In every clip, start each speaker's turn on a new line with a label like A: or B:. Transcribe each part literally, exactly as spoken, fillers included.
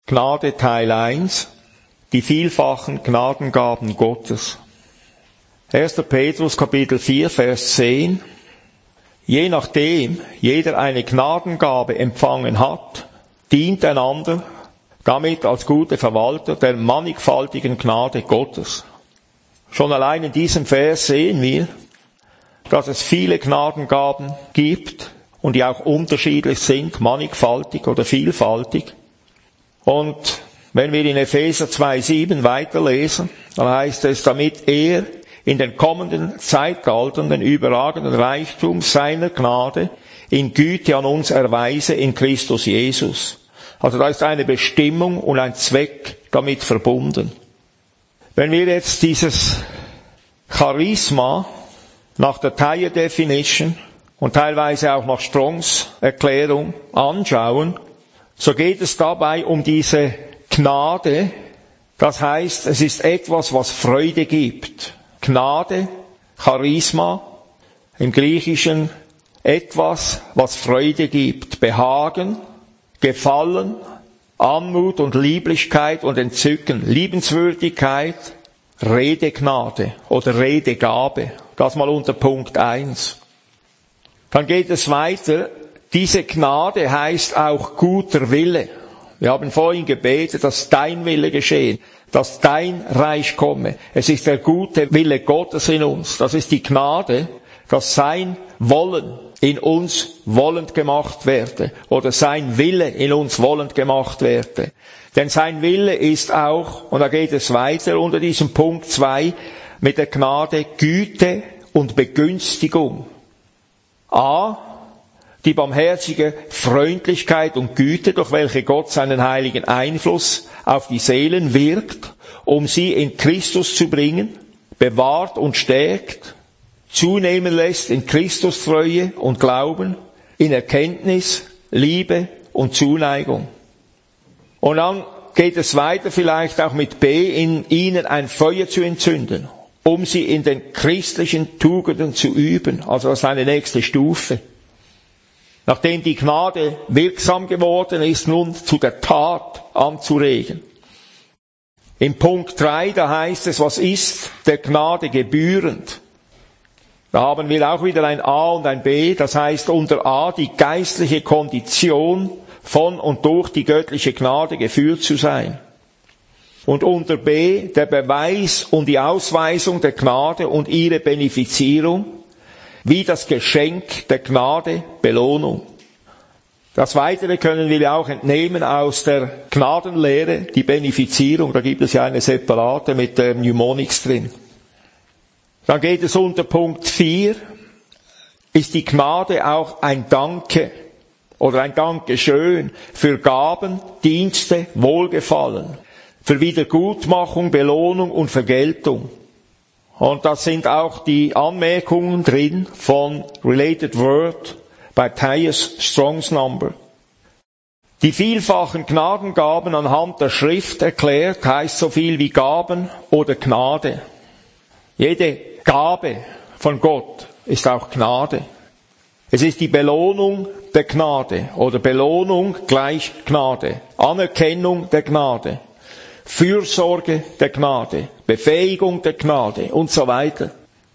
A: Gnade Teil eins, die vielfachen Gnadengaben Gottes. erster Petrus Kapitel vier, Vers zehn. Je nachdem jeder eine Gnadengabe empfangen hat, dient einander damit als gute Verwalter der mannigfaltigen Gnade Gottes. Schon allein in diesem Vers sehen wir, dass es viele Gnadengaben gibt und die auch unterschiedlich sind, mannigfaltig oder vielfaltig. Und wenn wir in Epheser zwei, sieben weiterlesen, dann heißt es, damit er in den kommenden Zeitaltern den überragenden Reichtum seiner Gnade in Güte an uns erweise in Christus Jesus. Also da ist eine Bestimmung und ein Zweck damit verbunden. Wenn wir jetzt dieses Charisma nach der Thayer Definition und teilweise auch nach Strongs Erklärung anschauen, so geht es dabei um diese Gnade. Das heißt, es ist etwas, was Freude gibt. Gnade, Charisma, im Griechischen etwas, was Freude gibt. Behagen, Gefallen, Anmut und Lieblichkeit und Entzücken. Liebenswürdigkeit, Redegnade oder Redegabe. Das mal unter Punkt eins. Dann geht es weiter. Diese Gnade heißt auch guter Wille. Wir haben vorhin gebetet, dass dein Wille geschehen, dass dein Reich komme. Es ist der gute Wille Gottes in uns. Das ist die Gnade, dass sein Wollen in uns wollend gemacht werde oder sein Wille in uns wollend gemacht werde. Denn sein Wille ist auch, und da geht es weiter unter diesem Punkt zwei, mit der Gnade Güte und Begünstigung. A, die barmherzige Freundlichkeit und Güte, durch welche Gott seinen heiligen Einfluss auf die Seelen wirkt, um sie in Christus zu bringen, bewahrt und stärkt, zunehmen lässt in Christustreue und Glauben, in Erkenntnis, Liebe und Zuneigung. Und dann geht es weiter vielleicht auch mit B, in ihnen ein Feuer zu entzünden, um sie in den christlichen Tugenden zu üben. Also das ist eine nächste Stufe. Nachdem die Gnade wirksam geworden ist, nun zu der Tat anzuregen. Im Punkt drei, da heißt es, was ist der Gnade gebührend? Da haben wir auch wieder ein A und ein B, das heißt unter A die geistliche Kondition, von und durch die göttliche Gnade geführt zu sein. Und unter B der Beweis und die Ausweisung der Gnade und ihre Benefizierung, wie das Geschenk der Gnade, Belohnung. Das Weitere können wir auch entnehmen aus der Gnadenlehre, die Benefizierung. Da gibt es ja eine separate mit der Mnemonics drin. Dann geht es unter Punkt vier, ist die Gnade auch ein Danke oder ein Dankeschön für Gaben, Dienste, Wohlgefallen, für Wiedergutmachung, Belohnung und Vergeltung. Und das sind auch die Anmerkungen drin von Related Word bei Thayer's Strong's Number. Die vielfachen Gnadengaben anhand der Schrift erklärt, heißt so viel wie Gaben oder Gnade. Jede Gabe von Gott ist auch Gnade. Es ist die Belohnung der Gnade oder Belohnung gleich Gnade, Anerkennung der Gnade, Fürsorge der Gnade, Befähigung der Gnade und so weiter.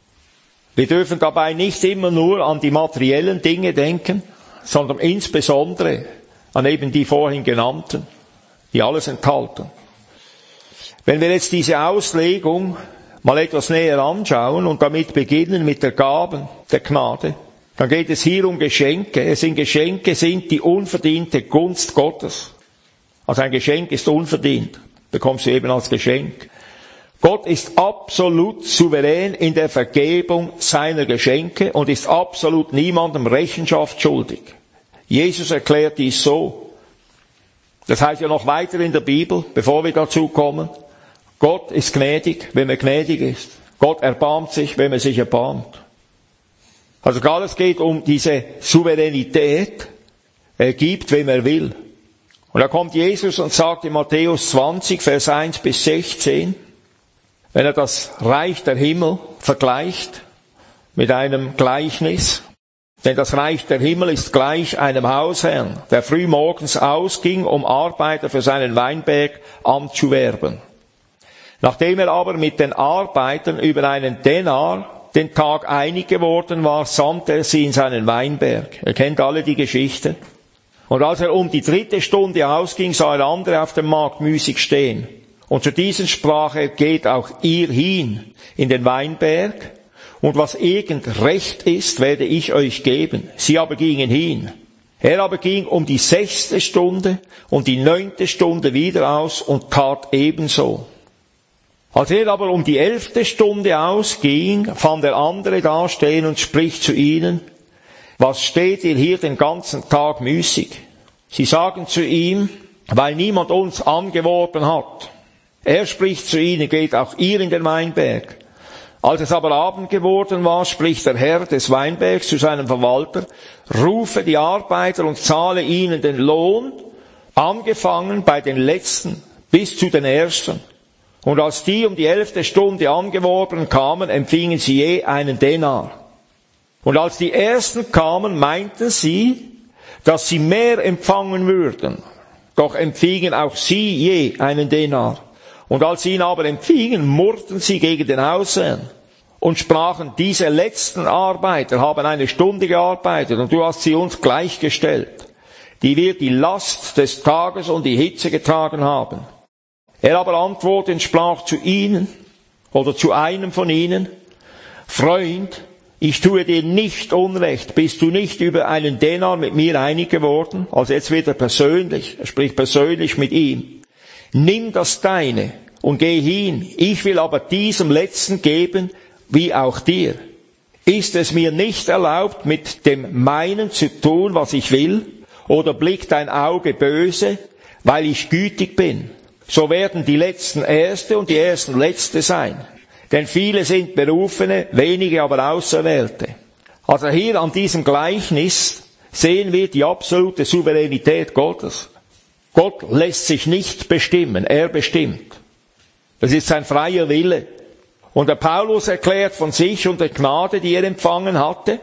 A: Wir dürfen dabei nicht immer nur an die materiellen Dinge denken, sondern insbesondere an eben die vorhin genannten, die alles enthalten. Wenn wir jetzt diese Auslegung mal etwas näher anschauen und damit beginnen mit der Gaben der Gnade, dann geht es hier um Geschenke. Es sind Geschenke, sind die unverdiente Gunst Gottes. Also ein Geschenk ist unverdient. Bekommst du eben als Geschenk. Gott ist absolut souverän in der Vergebung seiner Geschenke und ist absolut niemandem Rechenschaft schuldig. Jesus erklärt dies so. Das heißt ja noch weiter in der Bibel, bevor wir dazu kommen. Gott ist gnädig, wenn er gnädig ist. Gott erbarmt sich, wenn er sich erbarmt. Also alles geht um diese Souveränität. Er gibt, wem er will. Und da kommt Jesus und sagt in Matthäus zwanzig, Vers eins bis sechzehn, wenn er das Reich der Himmel vergleicht mit einem Gleichnis, Denn das Reich der Himmel ist gleich einem Hausherrn, der früh morgens ausging, um Arbeiter für seinen Weinberg anzuwerben. Nachdem er aber mit den Arbeitern über einen Denar den Tag einig geworden war, sandte er sie in seinen Weinberg. Ihr kennt alle die Geschichte. Und als er um die dritte Stunde ausging, sah er andere auf dem Markt müßig stehen. Und zu diesen sprach er, geht auch ihr hin in den Weinberg, und was irgend recht ist, werde ich euch geben. Sie aber gingen hin. Er aber ging um die sechste Stunde und die neunte Stunde wieder aus und tat ebenso. Als er aber um die elfte Stunde ausging, fand er andere dastehen und spricht zu ihnen, was steht ihr hier den ganzen Tag müßig? Sie sagen zu ihm, weil niemand uns angeworben hat. Er spricht zu ihnen, geht auch ihr in den Weinberg. Als es aber Abend geworden war, spricht der Herr des Weinbergs zu seinem Verwalter, rufe die Arbeiter und zahle ihnen den Lohn, angefangen bei den Letzten bis zu den Ersten. Und als die um die elfte Stunde angeworben kamen, empfingen sie je einen Denar. Und als die Ersten kamen, meinten sie, dass sie mehr empfangen würden. Doch empfingen auch sie je einen Denar. Und als sie ihn aber empfingen, murrten sie gegen den Hausherrn und sprachen, diese letzten Arbeiter haben eine Stunde gearbeitet und du hast sie uns gleichgestellt, die wir die Last des Tages und die Hitze getragen haben. Er aber antwortete und sprach zu ihnen oder zu einem von ihnen, Freund, ich tue dir nicht Unrecht, bist du nicht über einen Denar mit mir einig geworden? Also jetzt wird er persönlich, er spricht persönlich mit ihm. Nimm das Deine und geh hin, ich will aber diesem Letzten geben, wie auch dir. Ist es mir nicht erlaubt, mit dem meinen zu tun, was ich will? Oder blickt dein Auge böse, weil ich gütig bin? So werden die Letzten Erste und die Ersten Letzte sein. Denn viele sind Berufene, wenige aber Auserwählte. Also hier an diesem Gleichnis sehen wir die absolute Souveränität Gottes. Gott lässt sich nicht bestimmen, er bestimmt. Das ist sein freier Wille. Und der Paulus erklärt von sich und der Gnade, die er empfangen hatte.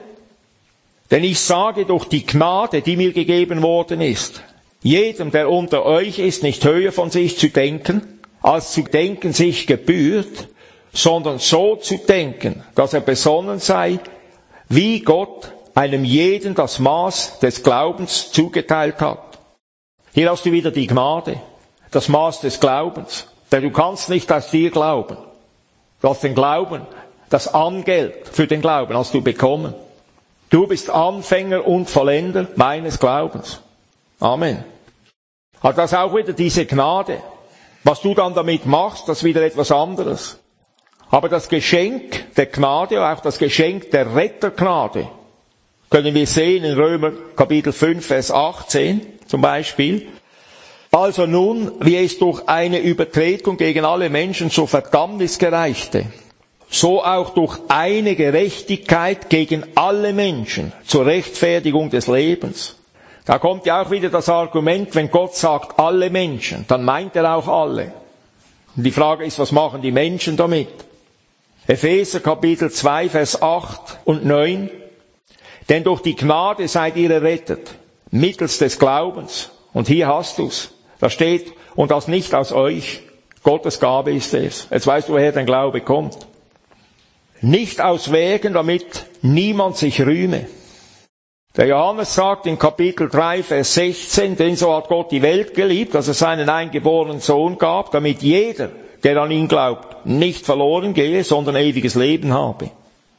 A: Denn ich sage durch die Gnade, die mir gegeben worden ist, jedem, der unter euch ist, nicht höher von sich zu denken, als zu denken sich gebührt, sondern so zu denken, dass er besonnen sei, wie Gott einem jeden das Maß des Glaubens zugeteilt hat. Hier hast du wieder die Gnade, das Maß des Glaubens. Denn du kannst nicht aus dir glauben. Du hast den Glauben, das Angeld für den Glauben hast du bekommen. Du bist Anfänger und Vollender meines Glaubens. Amen. Also das ist auch wieder diese Gnade. Was du dann damit machst, das ist wieder etwas anderes. Aber das Geschenk der Gnade, auch das Geschenk der Rettergnade, können wir sehen in Römer Kapitel fünf, Vers achtzehn zum Beispiel. Also nun, wie es durch eine Übertretung gegen alle Menschen zur Verdammnis gereichte, so auch durch eine Gerechtigkeit gegen alle Menschen zur Rechtfertigung des Lebens. Da kommt ja auch wieder das Argument, wenn Gott sagt alle Menschen, dann meint er auch alle. Und die Frage ist, was machen die Menschen damit? Epheser Kapitel zwei, Vers acht und neun. Denn durch die Gnade seid ihr errettet, mittels des Glaubens. Und hier hast du's. Da steht, und das nicht aus euch. Gottes Gabe ist es. Jetzt weißt du, woher dein Glaube kommt. Nicht aus Werken, damit niemand sich rühme. Der Johannes sagt in Kapitel drei, Vers sechzehn, denn so hat Gott die Welt geliebt, dass er seinen eingeborenen Sohn gab, damit jeder, der an ihn glaubt, nicht verloren gehe, sondern ewiges Leben habe.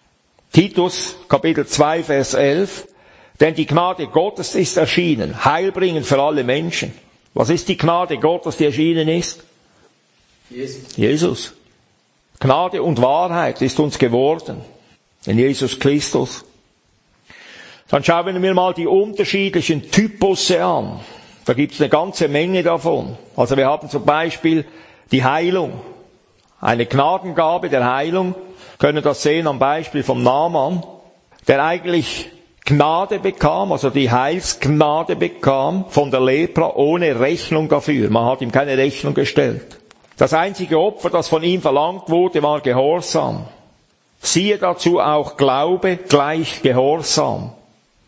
A: Titus, Kapitel zwei, Vers elf, denn die Gnade Gottes ist erschienen, heilbringend für alle Menschen. Was ist die Gnade Gottes, die erschienen ist? Jesus. Jesus. Gnade und Wahrheit ist uns geworden in Jesus Christus. Dann schauen wir mal die unterschiedlichen Typusse an. Da gibt es eine ganze Menge davon. Also wir haben zum Beispiel die Heilung. Eine Gnadengabe der Heilung. Wir können das sehen am Beispiel vom Naaman, der eigentlich Gnade bekam, also die Heilsgnade bekam von der Lepra ohne Rechnung dafür. Man hat ihm keine Rechnung gestellt. Das einzige Opfer, das von ihm verlangt wurde, war Gehorsam. Siehe dazu auch Glaube gleich Gehorsam.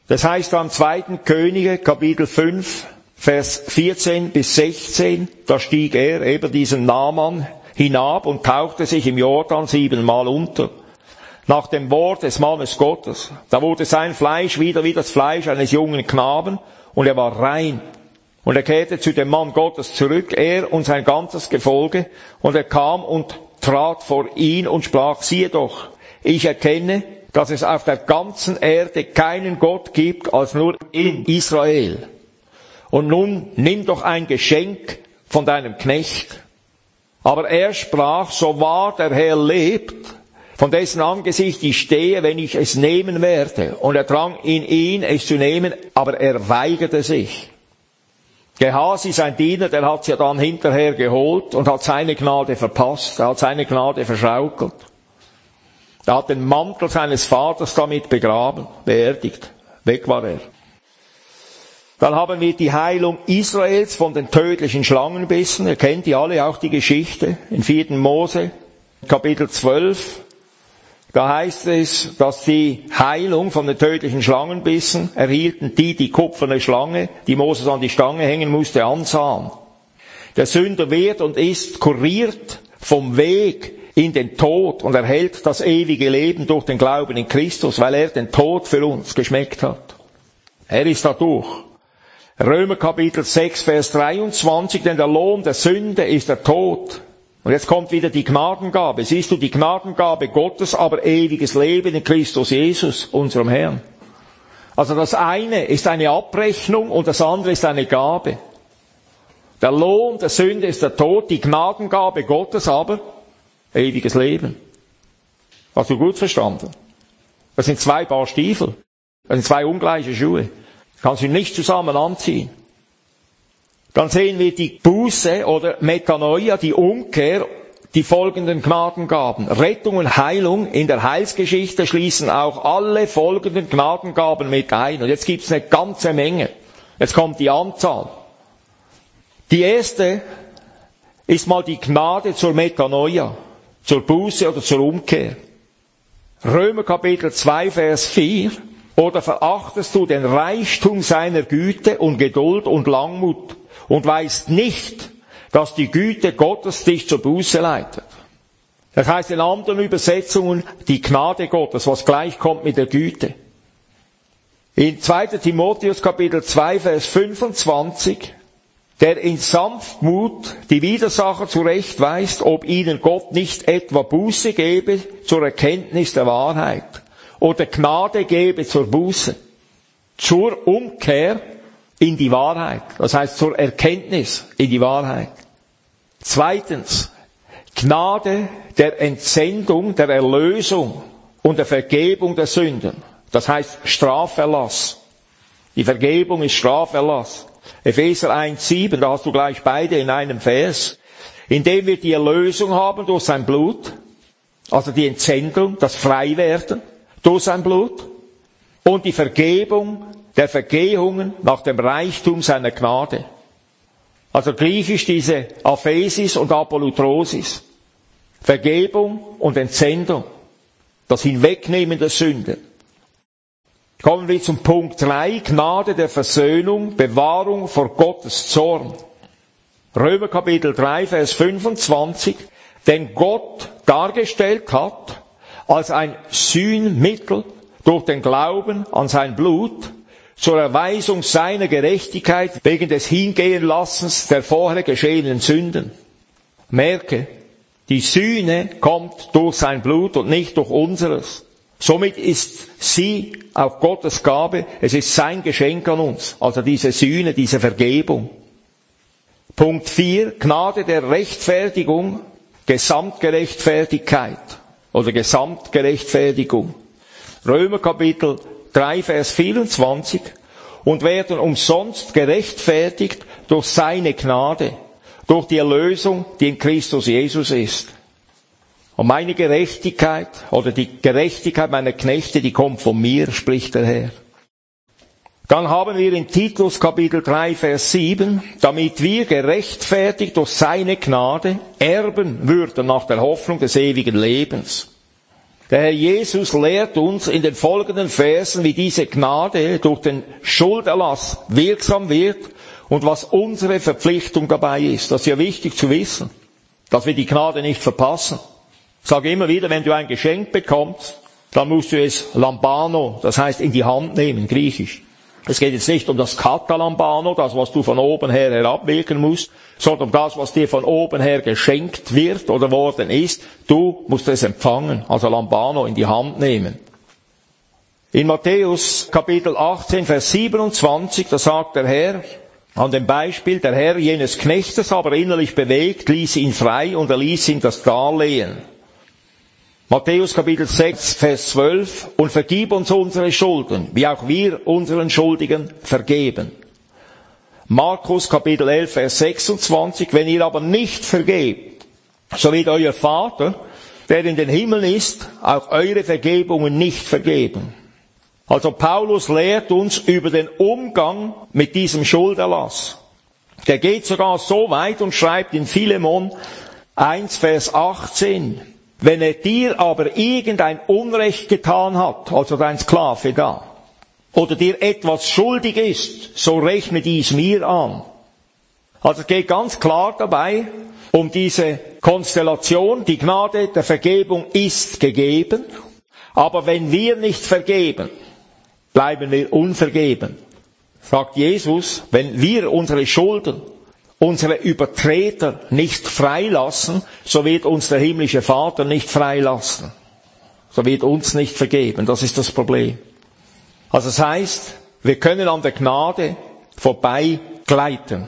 A: Das heißt am zweiten Könige, Kapitel fünf, Vers vierzehn bis sechzehn, da stieg er, eben diesen Naaman, hinab und tauchte sich im Jordan siebenmal unter. Nach dem Wort des Mannes Gottes. Da wurde sein Fleisch wieder wie das Fleisch eines jungen Knaben und er war rein. Und er kehrte zu dem Mann Gottes zurück, er und sein ganzes Gefolge, und er kam und trat vor ihn und sprach, siehe doch, ich erkenne, dass es auf der ganzen Erde keinen Gott gibt, als nur in Israel. Und nun nimm doch ein Geschenk von deinem Knecht. Aber er sprach, so wahr der Herr lebt, von dessen Angesicht ich stehe, wenn ich es nehmen werde. Und er drang in ihn, es zu nehmen, aber er weigerte sich. Gehasi, sein Diener, der hat's ja dann hinterher geholt und hat seine Gnade verpasst, er hat seine Gnade verschaukelt. Er hat den Mantel seines Vaters damit begraben, beerdigt. Weg war er. Dann haben wir die Heilung Israels von den tödlichen Schlangenbissen. Ihr kennt die alle, auch die Geschichte. In vierten Mose, Kapitel zwölf. Da heißt es, dass die Heilung von den tödlichen Schlangenbissen erhielten die, die kupferne Schlange, die Moses an die Stange hängen musste, ansahen. Der Sünder wird und ist kuriert vom Weg in den Tod und erhält das ewige Leben durch den Glauben in Christus, weil er den Tod für uns geschmeckt hat. Er ist dadurch. Römer Kapitel sechs, Vers dreiundzwanzig, denn der Lohn der Sünde ist der Tod. Und jetzt kommt wieder die Gnadengabe. Siehst du, die Gnadengabe Gottes, aber ewiges Leben in Christus Jesus, unserem Herrn. Also das eine ist eine Abrechnung und das andere ist eine Gabe. Der Lohn der Sünde ist der Tod, die Gnadengabe Gottes aber ewiges Leben. Hast du gut verstanden? Das sind zwei Paar Stiefel. Das sind zwei ungleiche Schuhe. Kannst du nicht zusammen anziehen. Dann sehen wir die Buße oder Metanoia, die Umkehr, die folgenden Gnadengaben. Rettung und Heilung in der Heilsgeschichte schließen auch alle folgenden Gnadengaben mit ein. Und jetzt gibt's eine ganze Menge. Jetzt kommt die Anzahl. Die erste ist mal die Gnade zur Metanoia, zur Buße oder zur Umkehr. Römer Kapitel zwei, Vers vier. Oder verachtest du den Reichtum seiner Güte und Geduld und Langmut und weißt nicht, dass die Güte Gottes dich zur Buße leitet. Das heißt in anderen Übersetzungen die Gnade Gottes, was gleichkommt mit der Güte. In zweiter Timotheus Kapitel zwei, Vers fünfundzwanzig, der in Sanftmut die Widersacher zurechtweist, ob ihnen Gott nicht etwa Buße gebe zur Erkenntnis der Wahrheit. Oder Gnade gebe zur Buße, zur Umkehr in die Wahrheit, das heißt zur Erkenntnis in die Wahrheit. Zweitens, Gnade der Entsendung, der Erlösung und der Vergebung der Sünden, das heißt Straferlass. Die Vergebung ist Straferlass. Epheser eins, sieben, da hast du gleich beide in einem Vers, indem wir die Erlösung haben durch sein Blut, also die Entsendung, das Freiwerden, durch sein Blut und die Vergebung der Vergehungen nach dem Reichtum seiner Gnade. Also griechisch diese Aphesis und Apolutrosis. Vergebung und Entsendung. Das Hinwegnehmen der Sünde. Kommen wir zum Punkt drei, Gnade der Versöhnung, Bewahrung vor Gottes Zorn. Römer Kapitel drei, Vers fünfundzwanzig. Denn Gott dargestellt hat, als ein Sühnmittel durch den Glauben an sein Blut zur Erweisung seiner Gerechtigkeit wegen des Hingehenlassens der vorher geschehenen Sünden. Merke, die Sühne kommt durch sein Blut und nicht durch unseres. Somit ist sie auch Gottes Gabe, es ist sein Geschenk an uns, also diese Sühne, diese Vergebung. Punkt vier, Gnade der Rechtfertigung, Gesamtgerechtfertigkeit. Oder Gesamtgerechtfertigung. Römer Kapitel drei, Vers vierundzwanzig. Und werden umsonst gerechtfertigt durch seine Gnade, durch die Erlösung, die in Christus Jesus ist. Und meine Gerechtigkeit oder die Gerechtigkeit meiner Knechte, die kommt von mir, spricht der Herr. Dann haben wir in Titus Kapitel drei, Vers sieben, damit wir gerechtfertigt durch seine Gnade erben würden nach der Hoffnung des ewigen Lebens. Der Herr Jesus lehrt uns in den folgenden Versen, wie diese Gnade durch den Schulderlass wirksam wird und was unsere Verpflichtung dabei ist. Das ist ja wichtig zu wissen, dass wir die Gnade nicht verpassen. Ich sage immer wieder, wenn du ein Geschenk bekommst, dann musst du es lambano, das heißt in die Hand nehmen, griechisch. Es geht jetzt nicht um das Katalambano, das, was du von oben her herabwirken musst, sondern um das, was dir von oben her geschenkt wird oder worden ist. Du musst es empfangen, also Lambano in die Hand nehmen. In Matthäus Kapitel achtzehn, Vers siebenundzwanzig, da sagt der Herr, an dem Beispiel, der Herr jenes Knechtes, aber innerlich bewegt, ließ ihn frei und er ließ ihm das Darlehen. Matthäus Kapitel sechs, Vers zwölf, und vergib uns unsere Schulden, wie auch wir unseren Schuldigen vergeben. Markus Kapitel elf, Vers sechsundzwanzig, wenn ihr aber nicht vergebt, so wird euer Vater, der in den Himmeln ist, auch eure Vergebungen nicht vergeben. Also Paulus lehrt uns über den Umgang mit diesem Schulderlass. Der geht sogar so weit und schreibt in Philemon eins, Vers achtzehn, wenn er dir aber irgendein Unrecht getan hat, also dein Sklave da, oder dir etwas schuldig ist, so rechne dies mir an. Also es geht ganz klar dabei um diese Konstellation, die Gnade der Vergebung ist gegeben, aber wenn wir nicht vergeben, bleiben wir unvergeben. Sagt Jesus, wenn wir unsere Schulden, unsere Übertreter nicht freilassen, so wird uns der himmlische Vater nicht freilassen. So wird uns nicht vergeben. Das ist das Problem. Also das heißt, wir können an der Gnade vorbeigleiten.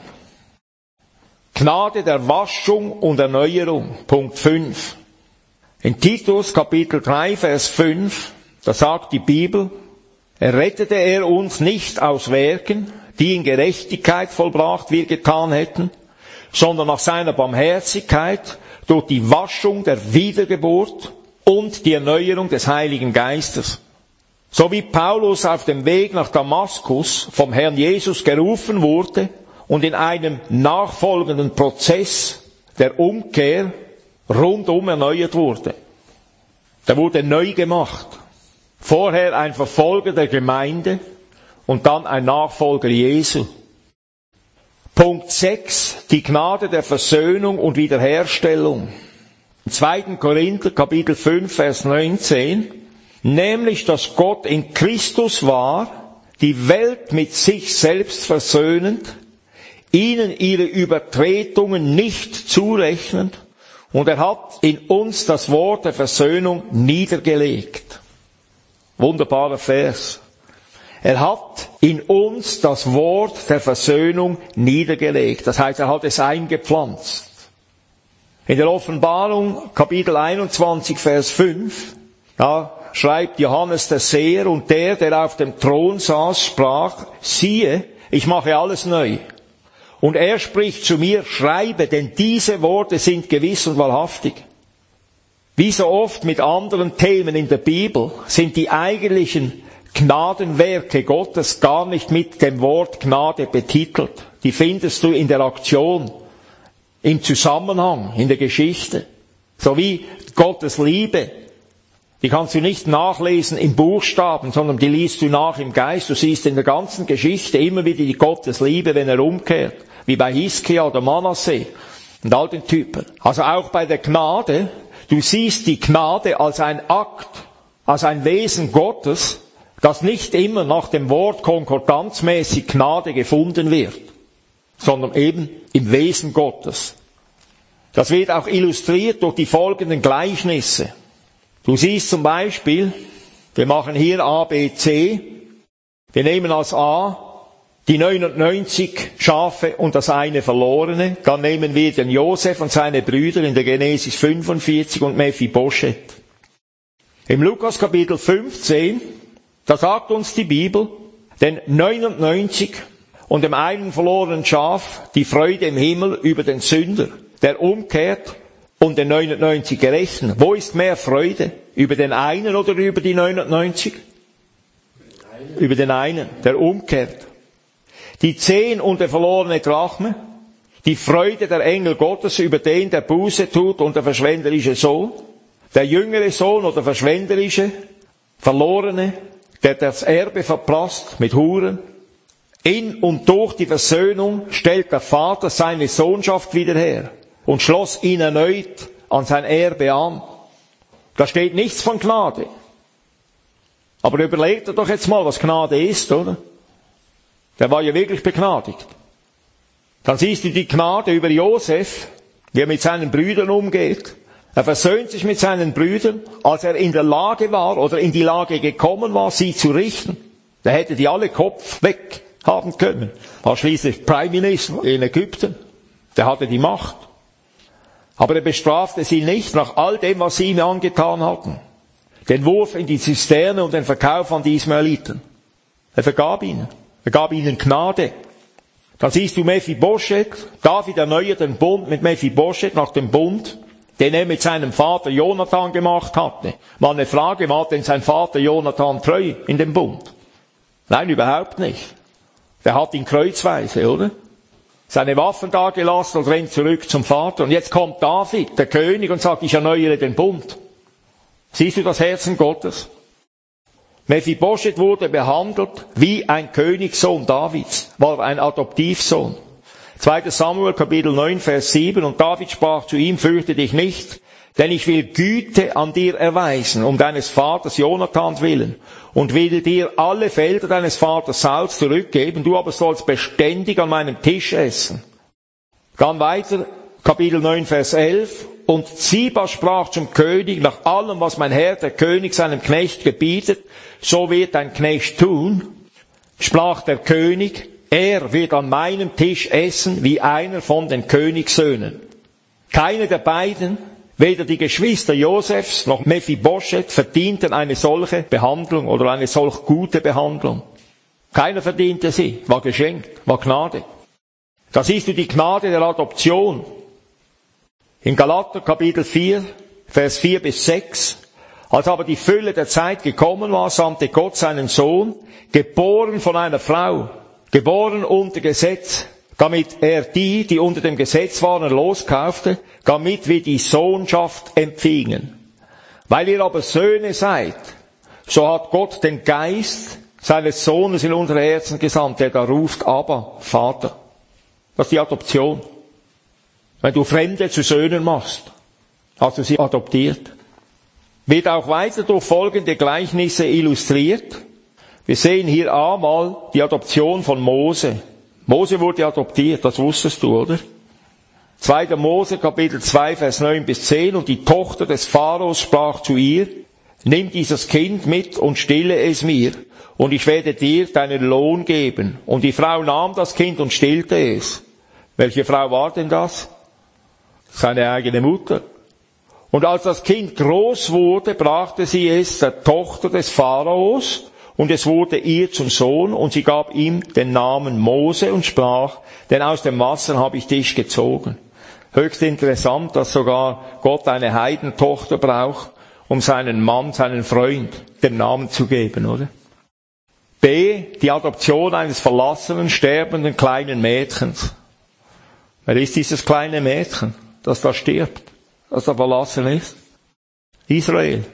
A: Gnade der Waschung und Erneuerung. Punkt fünf. In Titus Kapitel drei, Vers fünf, da sagt die Bibel, errettete er uns nicht aus Werken, die in Gerechtigkeit vollbracht wir getan hätten, sondern nach seiner Barmherzigkeit durch die Waschung der Wiedergeburt und die Erneuerung des Heiligen Geistes. So wie Paulus auf dem Weg nach Damaskus vom Herrn Jesus gerufen wurde und in einem nachfolgenden Prozess der Umkehr rundum erneuert wurde. Der wurde neu gemacht. Vorher ein Verfolger der Gemeinde und dann ein Nachfolger Jesu. Punkt sechs, die Gnade der Versöhnung und Wiederherstellung. Im zweiten Korinther Kapitel fünf, Vers neunzehn, nämlich, dass Gott in Christus war, die Welt mit sich selbst versöhnend, ihnen ihre Übertretungen nicht zurechnend, und er hat in uns das Wort der Versöhnung niedergelegt. Wunderbarer Vers. Er hat in uns das Wort der Versöhnung niedergelegt. Das heißt, er hat es eingepflanzt. In der Offenbarung, Kapitel einundzwanzig, Vers fünf, da schreibt Johannes der Seher, und der, der auf dem Thron saß, sprach, siehe, ich mache alles neu. Und er spricht zu mir, schreibe, denn diese Worte sind gewiss und wahrhaftig. Wie so oft mit anderen Themen in der Bibel sind die eigentlichen Gnadenwerke Gottes gar nicht mit dem Wort Gnade betitelt. Die findest du in der Aktion, im Zusammenhang, in der Geschichte. So wie Gottes Liebe. Die kannst du nicht nachlesen in Buchstaben, sondern die liest du nach im Geist. Du siehst in der ganzen Geschichte immer wieder die Gottes Liebe, wenn er umkehrt. Wie bei Hiskia oder Manasseh und all den Typen. Also auch bei der Gnade. Du siehst die Gnade als ein Akt, als ein Wesen Gottes, das nicht immer nach dem Wort konkordanzmäßig Gnade gefunden wird, sondern eben im Wesen Gottes. Das wird auch illustriert durch die folgenden Gleichnisse. Du siehst zum Beispiel, wir machen hier A, B, C, wir nehmen als A die neunundneunzig Schafe und das eine verlorene, dann nehmen wir den Josef und seine Brüder in der Genesis fünfundvierzig und Mephibosheth. Im Lukas Kapitel fünfzehn, da sagt uns die Bibel, den neunundneunzig und dem einen verlorenen Schaf die Freude im Himmel über den Sünder, der umkehrt und den neunundneunzig gerechnet. Wo ist mehr Freude? Über den einen oder über die neunundneunzig? Über den einen, der umkehrt. Die zehn und der verlorene Drachme, die Freude der Engel Gottes über den, der Buße tut und der verschwenderische Sohn. Der jüngere Sohn oder verschwenderische, verlorene, der das Erbe verprasst mit Huren. In und durch die Versöhnung stellt der Vater seine Sohnschaft wieder her und schloss ihn erneut an sein Erbe an. Da steht nichts von Gnade. Aber überlegt er doch jetzt mal, was Gnade ist, oder? Der war ja wirklich begnadigt. Dann siehst du die Gnade über Josef, wie er mit seinen Brüdern umgeht. Er versöhnt sich mit seinen Brüdern, als er in der Lage war oder in die Lage gekommen war, sie zu richten. Da hätte die alle Kopf weg haben können. War schließlich Prime Minister in Ägypten. Der hatte die Macht. Aber er bestrafte sie nicht nach all dem, was sie ihm angetan hatten. Den Wurf in die Zisterne und den Verkauf an die Ismaeliten. Er vergab ihnen. Er gab ihnen Gnade. Dann siehst du Mephibosheth. David erneuert den Bund mit Mephibosheth nach dem Bund, den er mit seinem Vater Jonathan gemacht hatte. Mal eine Frage, war denn sein Vater Jonathan treu in dem Bund? Nein, überhaupt nicht. Der hat ihn kreuzweise, oder? Seine Waffen dagelassen und rennt zurück zum Vater. Und jetzt kommt David, der König, und sagt, ich erneuere den Bund. Siehst du das Herzen Gottes? Mephibosheth wurde behandelt wie ein Königssohn Davids, war ein Adoptivsohn. zweiter Samuel, Kapitel neun, Vers sieben, und David sprach zu ihm, fürchte dich nicht, denn ich will Güte an dir erweisen, um deines Vaters Jonathans willen, und will dir alle Felder deines Vaters Sauls zurückgeben, du aber sollst beständig an meinem Tisch essen. Dann weiter, Kapitel neun, Vers elf, und Ziba sprach zum König, nach allem, was mein Herr, der König, seinem Knecht gebietet, so wird dein Knecht tun, sprach der König, er wird an meinem Tisch essen wie einer von den Königssöhnen. Keiner der beiden, weder die Geschwister Josefs noch Mephibosheth, verdienten eine solche Behandlung oder eine solch gute Behandlung. Keiner verdiente sie, war geschenkt, war Gnade. Da siehst du die Gnade der Adoption. In Galater Kapitel vier, Vers vier bis sechs, als aber die Fülle der Zeit gekommen war, sandte Gott seinen Sohn, geboren von einer Frau, geboren unter Gesetz, damit er die, die unter dem Gesetz waren, loskaufte, damit wir die Sohnschaft empfingen. Weil ihr aber Söhne seid, so hat Gott den Geist seines Sohnes in unsere Herzen gesandt, der da ruft, Abba, Vater. Das ist die Adoption. Wenn du Fremde zu Söhnen machst, hast du sie adoptiert. Wird auch weiter durch folgende Gleichnisse illustriert. Wir sehen hier einmal die Adoption von Mose. Mose wurde adoptiert, das wusstest du, oder? zweiter Mose, Kapitel zwei, Vers neun bis zehn. Und die Tochter des Pharaos sprach zu ihr, nimm dieses Kind mit und stille es mir, und ich werde dir deinen Lohn geben. Und die Frau nahm das Kind und stillte es. Welche Frau war denn das? Seine eigene Mutter. Und als das Kind groß wurde, brachte sie es der Tochter des Pharaos, und es wurde ihr zum Sohn, und sie gab ihm den Namen Mose und sprach, denn aus dem Wasser habe ich dich gezogen. Höchst interessant, dass sogar Gott eine Heidentochter braucht, um seinen Mann, seinen Freund, den Namen zu geben, oder? B. Die Adoption eines verlassenen, sterbenden kleinen Mädchens. Wer ist dieses kleine Mädchen, das da stirbt, das da verlassen ist? Israel.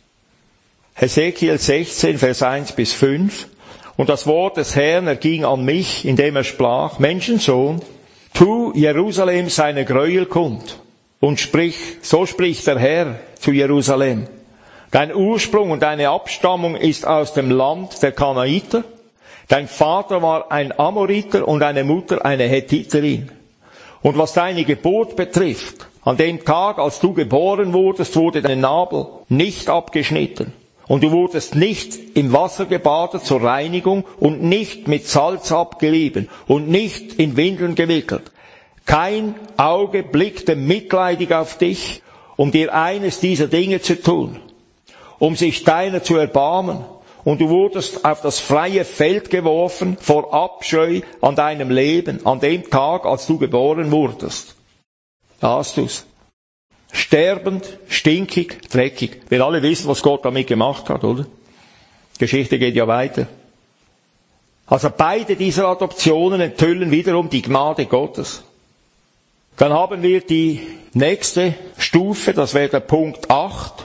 A: Hesekiel sechzehn, Vers eins bis fünf. Und das Wort des Herrn erging an mich, indem er sprach, Menschensohn, tu Jerusalem seine Gräuel kund und sprich, so spricht der Herr zu Jerusalem. Dein Ursprung und deine Abstammung ist aus dem Land der Kanaiter. Dein Vater war ein Amoriter und deine Mutter eine Hethiterin. Und was deine Geburt betrifft, an dem Tag, als du geboren wurdest, wurde dein Nabel nicht abgeschnitten. Und du wurdest nicht im Wasser gebadet zur Reinigung und nicht mit Salz abgerieben und nicht in Windeln gewickelt. Kein Auge blickte mitleidig auf dich, um dir eines dieser Dinge zu tun, um sich deiner zu erbarmen. Und du wurdest auf das freie Feld geworfen vor Abscheu an deinem Leben, an dem Tag, als du geboren wurdest. Da hast du's. Sterbend, stinkig, dreckig. Wir alle wissen, was Gott damit gemacht hat, oder? Geschichte geht ja weiter. Also beide dieser Adoptionen enthüllen wiederum die Gnade Gottes. Dann haben wir die nächste Stufe, das wäre der Punkt acht.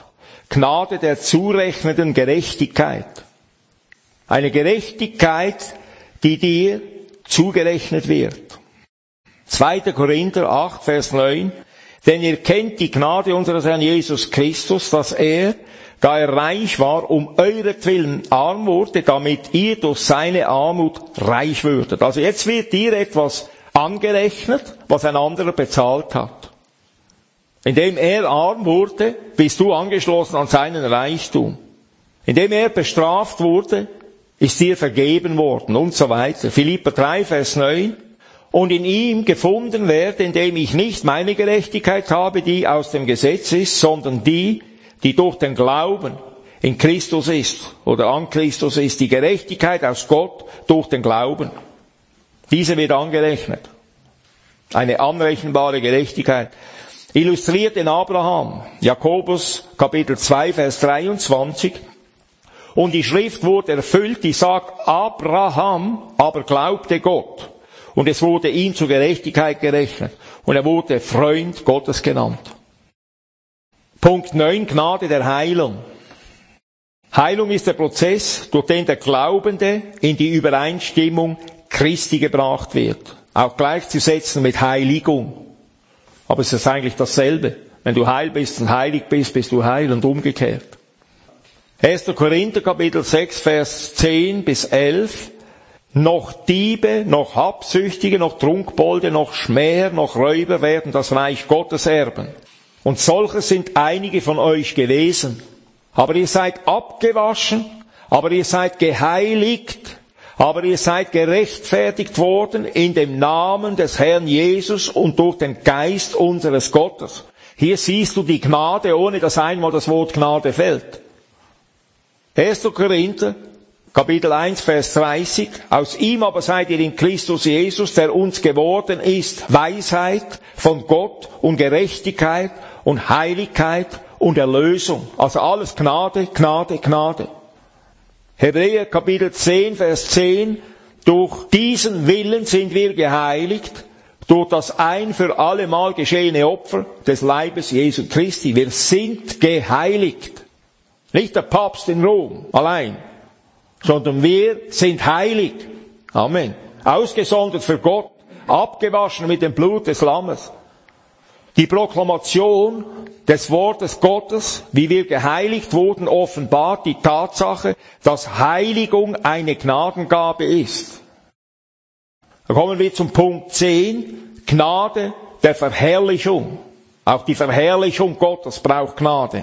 A: Gnade der zurechnenden Gerechtigkeit. Eine Gerechtigkeit, die dir zugerechnet wird. zweiter Korinther acht, Vers neun. Denn ihr kennt die Gnade unseres Herrn Jesus Christus, dass er, da er reich war, um euretwillen arm wurde, damit ihr durch seine Armut reich würdet. Also jetzt wird dir etwas angerechnet, was ein anderer bezahlt hat. Indem er arm wurde, bist du angeschlossen an seinen Reichtum. Indem er bestraft wurde, ist dir vergeben worden und so weiter. Philipper drei, Vers neun. Und in ihm gefunden werde, indem ich nicht meine Gerechtigkeit habe, die aus dem Gesetz ist, sondern die, die durch den Glauben in Christus ist oder an Christus ist, die Gerechtigkeit aus Gott durch den Glauben. Diese wird angerechnet. Eine anrechenbare Gerechtigkeit. Illustriert in Abraham, Jakobus Kapitel zwei, Vers dreiundzwanzig. Und die Schrift wurde erfüllt, die sagt, Abraham aber glaubte Gott. Und es wurde ihm zur Gerechtigkeit gerechnet. Und er wurde Freund Gottes genannt. Punkt neun, Gnade der Heilung. Heilung ist der Prozess, durch den der Glaubende in die Übereinstimmung Christi gebracht wird. Auch gleichzusetzen mit Heiligung. Aber es ist eigentlich dasselbe. Wenn du heil bist und heilig bist, bist du heil und umgekehrt. erster Korinther Kapitel sechs, Vers zehn bis elf. Noch Diebe, noch Habsüchtige, noch Trunkbolde, noch Schmäher, noch Räuber werden das Reich Gottes erben. Und solche sind einige von euch gewesen. Aber ihr seid abgewaschen, aber ihr seid geheiligt, aber ihr seid gerechtfertigt worden in dem Namen des Herrn Jesus und durch den Geist unseres Gottes. Hier siehst du die Gnade, ohne dass einmal das Wort Gnade fällt. erster Korinther Kapitel eins, Vers dreißig. Aus ihm aber seid ihr in Christus Jesus, der uns geworden ist, Weisheit von Gott und Gerechtigkeit und Heiligkeit und Erlösung. Also alles Gnade, Gnade, Gnade. Hebräer Kapitel zehn, Vers zehn. Durch diesen Willen sind wir geheiligt, durch das ein für alle Mal geschehene Opfer des Leibes Jesu Christi. Wir sind geheiligt. Nicht der Papst in Rom allein, sondern wir sind heilig. Amen. Ausgesondert für Gott, abgewaschen mit dem Blut des Lammes. Die Proklamation des Wortes Gottes, wie wir geheiligt wurden, offenbart die Tatsache, dass Heiligung eine Gnadengabe ist. Da kommen wir zum Punkt zehn, Gnade der Verherrlichung. Auch die Verherrlichung Gottes braucht Gnade.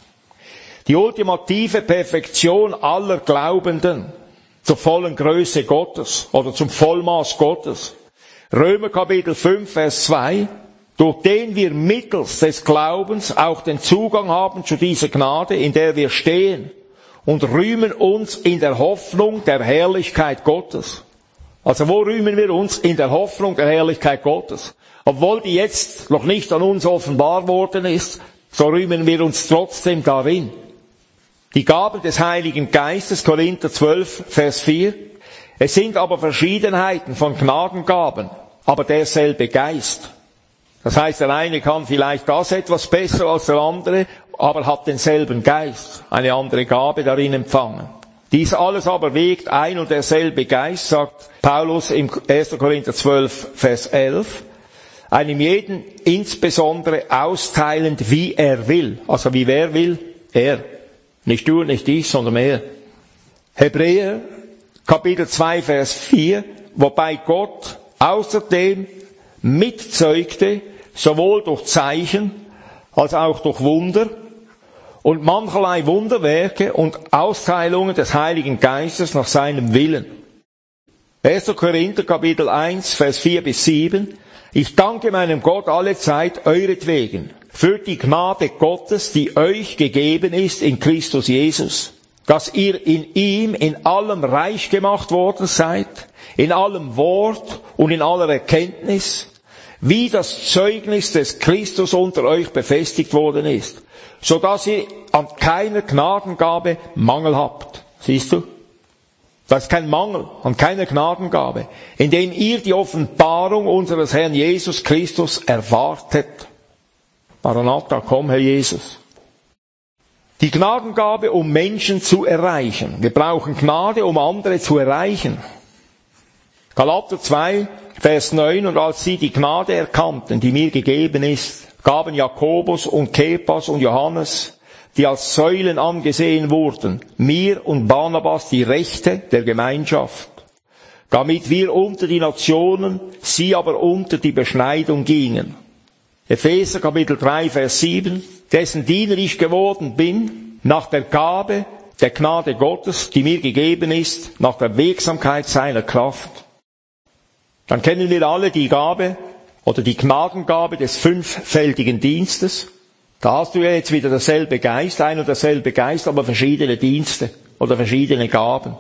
A: Die ultimative Perfektion aller Glaubenden zur vollen Größe Gottes oder zum Vollmaß Gottes. Römer Kapitel fünf, Vers zwei. Durch den wir mittels des Glaubens auch den Zugang haben zu dieser Gnade, in der wir stehen und rühmen uns in der Hoffnung der Herrlichkeit Gottes. Also wo rühmen wir uns? In der Hoffnung der Herrlichkeit Gottes. Obwohl die jetzt noch nicht an uns offenbar worden ist, so rühmen wir uns trotzdem darin. Die Gaben des Heiligen Geistes, Korinther zwölf, Vers vier. Es sind aber Verschiedenheiten von Gnadengaben, aber derselbe Geist. Das heißt, der eine kann vielleicht das etwas besser als der andere, aber hat denselben Geist, eine andere Gabe darin empfangen. Dies alles aber wägt ein und derselbe Geist, sagt Paulus im erster Korinther zwölf, Vers elf, einem jeden insbesondere austeilend, wie er will. Also wie wer will? Er. Nicht du, nicht ich, sondern er. Hebräer, Kapitel zwei, Vers vier, wobei Gott außerdem mitzeugte, sowohl durch Zeichen als auch durch Wunder und mancherlei Wunderwerke und Austeilungen des Heiligen Geistes nach seinem Willen. erster Korinther, Kapitel eins, Vers vier bis sieben. Ich danke meinem Gott alle Zeit euretwegen für die Gnade Gottes, die euch gegeben ist in Christus Jesus, dass ihr in ihm in allem reich gemacht worden seid, in allem Wort und in aller Erkenntnis, wie das Zeugnis des Christus unter euch befestigt worden ist, so dass ihr an keiner Gnadengabe Mangel habt. Siehst du? Das ist kein Mangel an keiner Gnadengabe, indem ihr die Offenbarung unseres Herrn Jesus Christus erwartet. Maranatha, komm, Herr Jesus. Die Gnadengabe, um Menschen zu erreichen. Wir brauchen Gnade, um andere zu erreichen. Galater zwei, Vers neun, und als sie die Gnade erkannten, die mir gegeben ist, gaben Jakobus und Kephas und Johannes, die als Säulen angesehen wurden, mir und Barnabas die Rechte der Gemeinschaft, damit wir unter die Nationen, sie aber unter die Beschneidung gingen. Epheser Kapitel drei, Vers sieben, dessen Diener ich geworden bin, nach der Gabe der Gnade Gottes, die mir gegeben ist, nach der Wirksamkeit seiner Kraft. Dann kennen wir alle die Gabe oder die Gnadengabe des fünffältigen Dienstes. Da hast du ja jetzt wieder dasselbe Geist, ein und derselbe Geist, aber verschiedene Dienste oder verschiedene Gaben.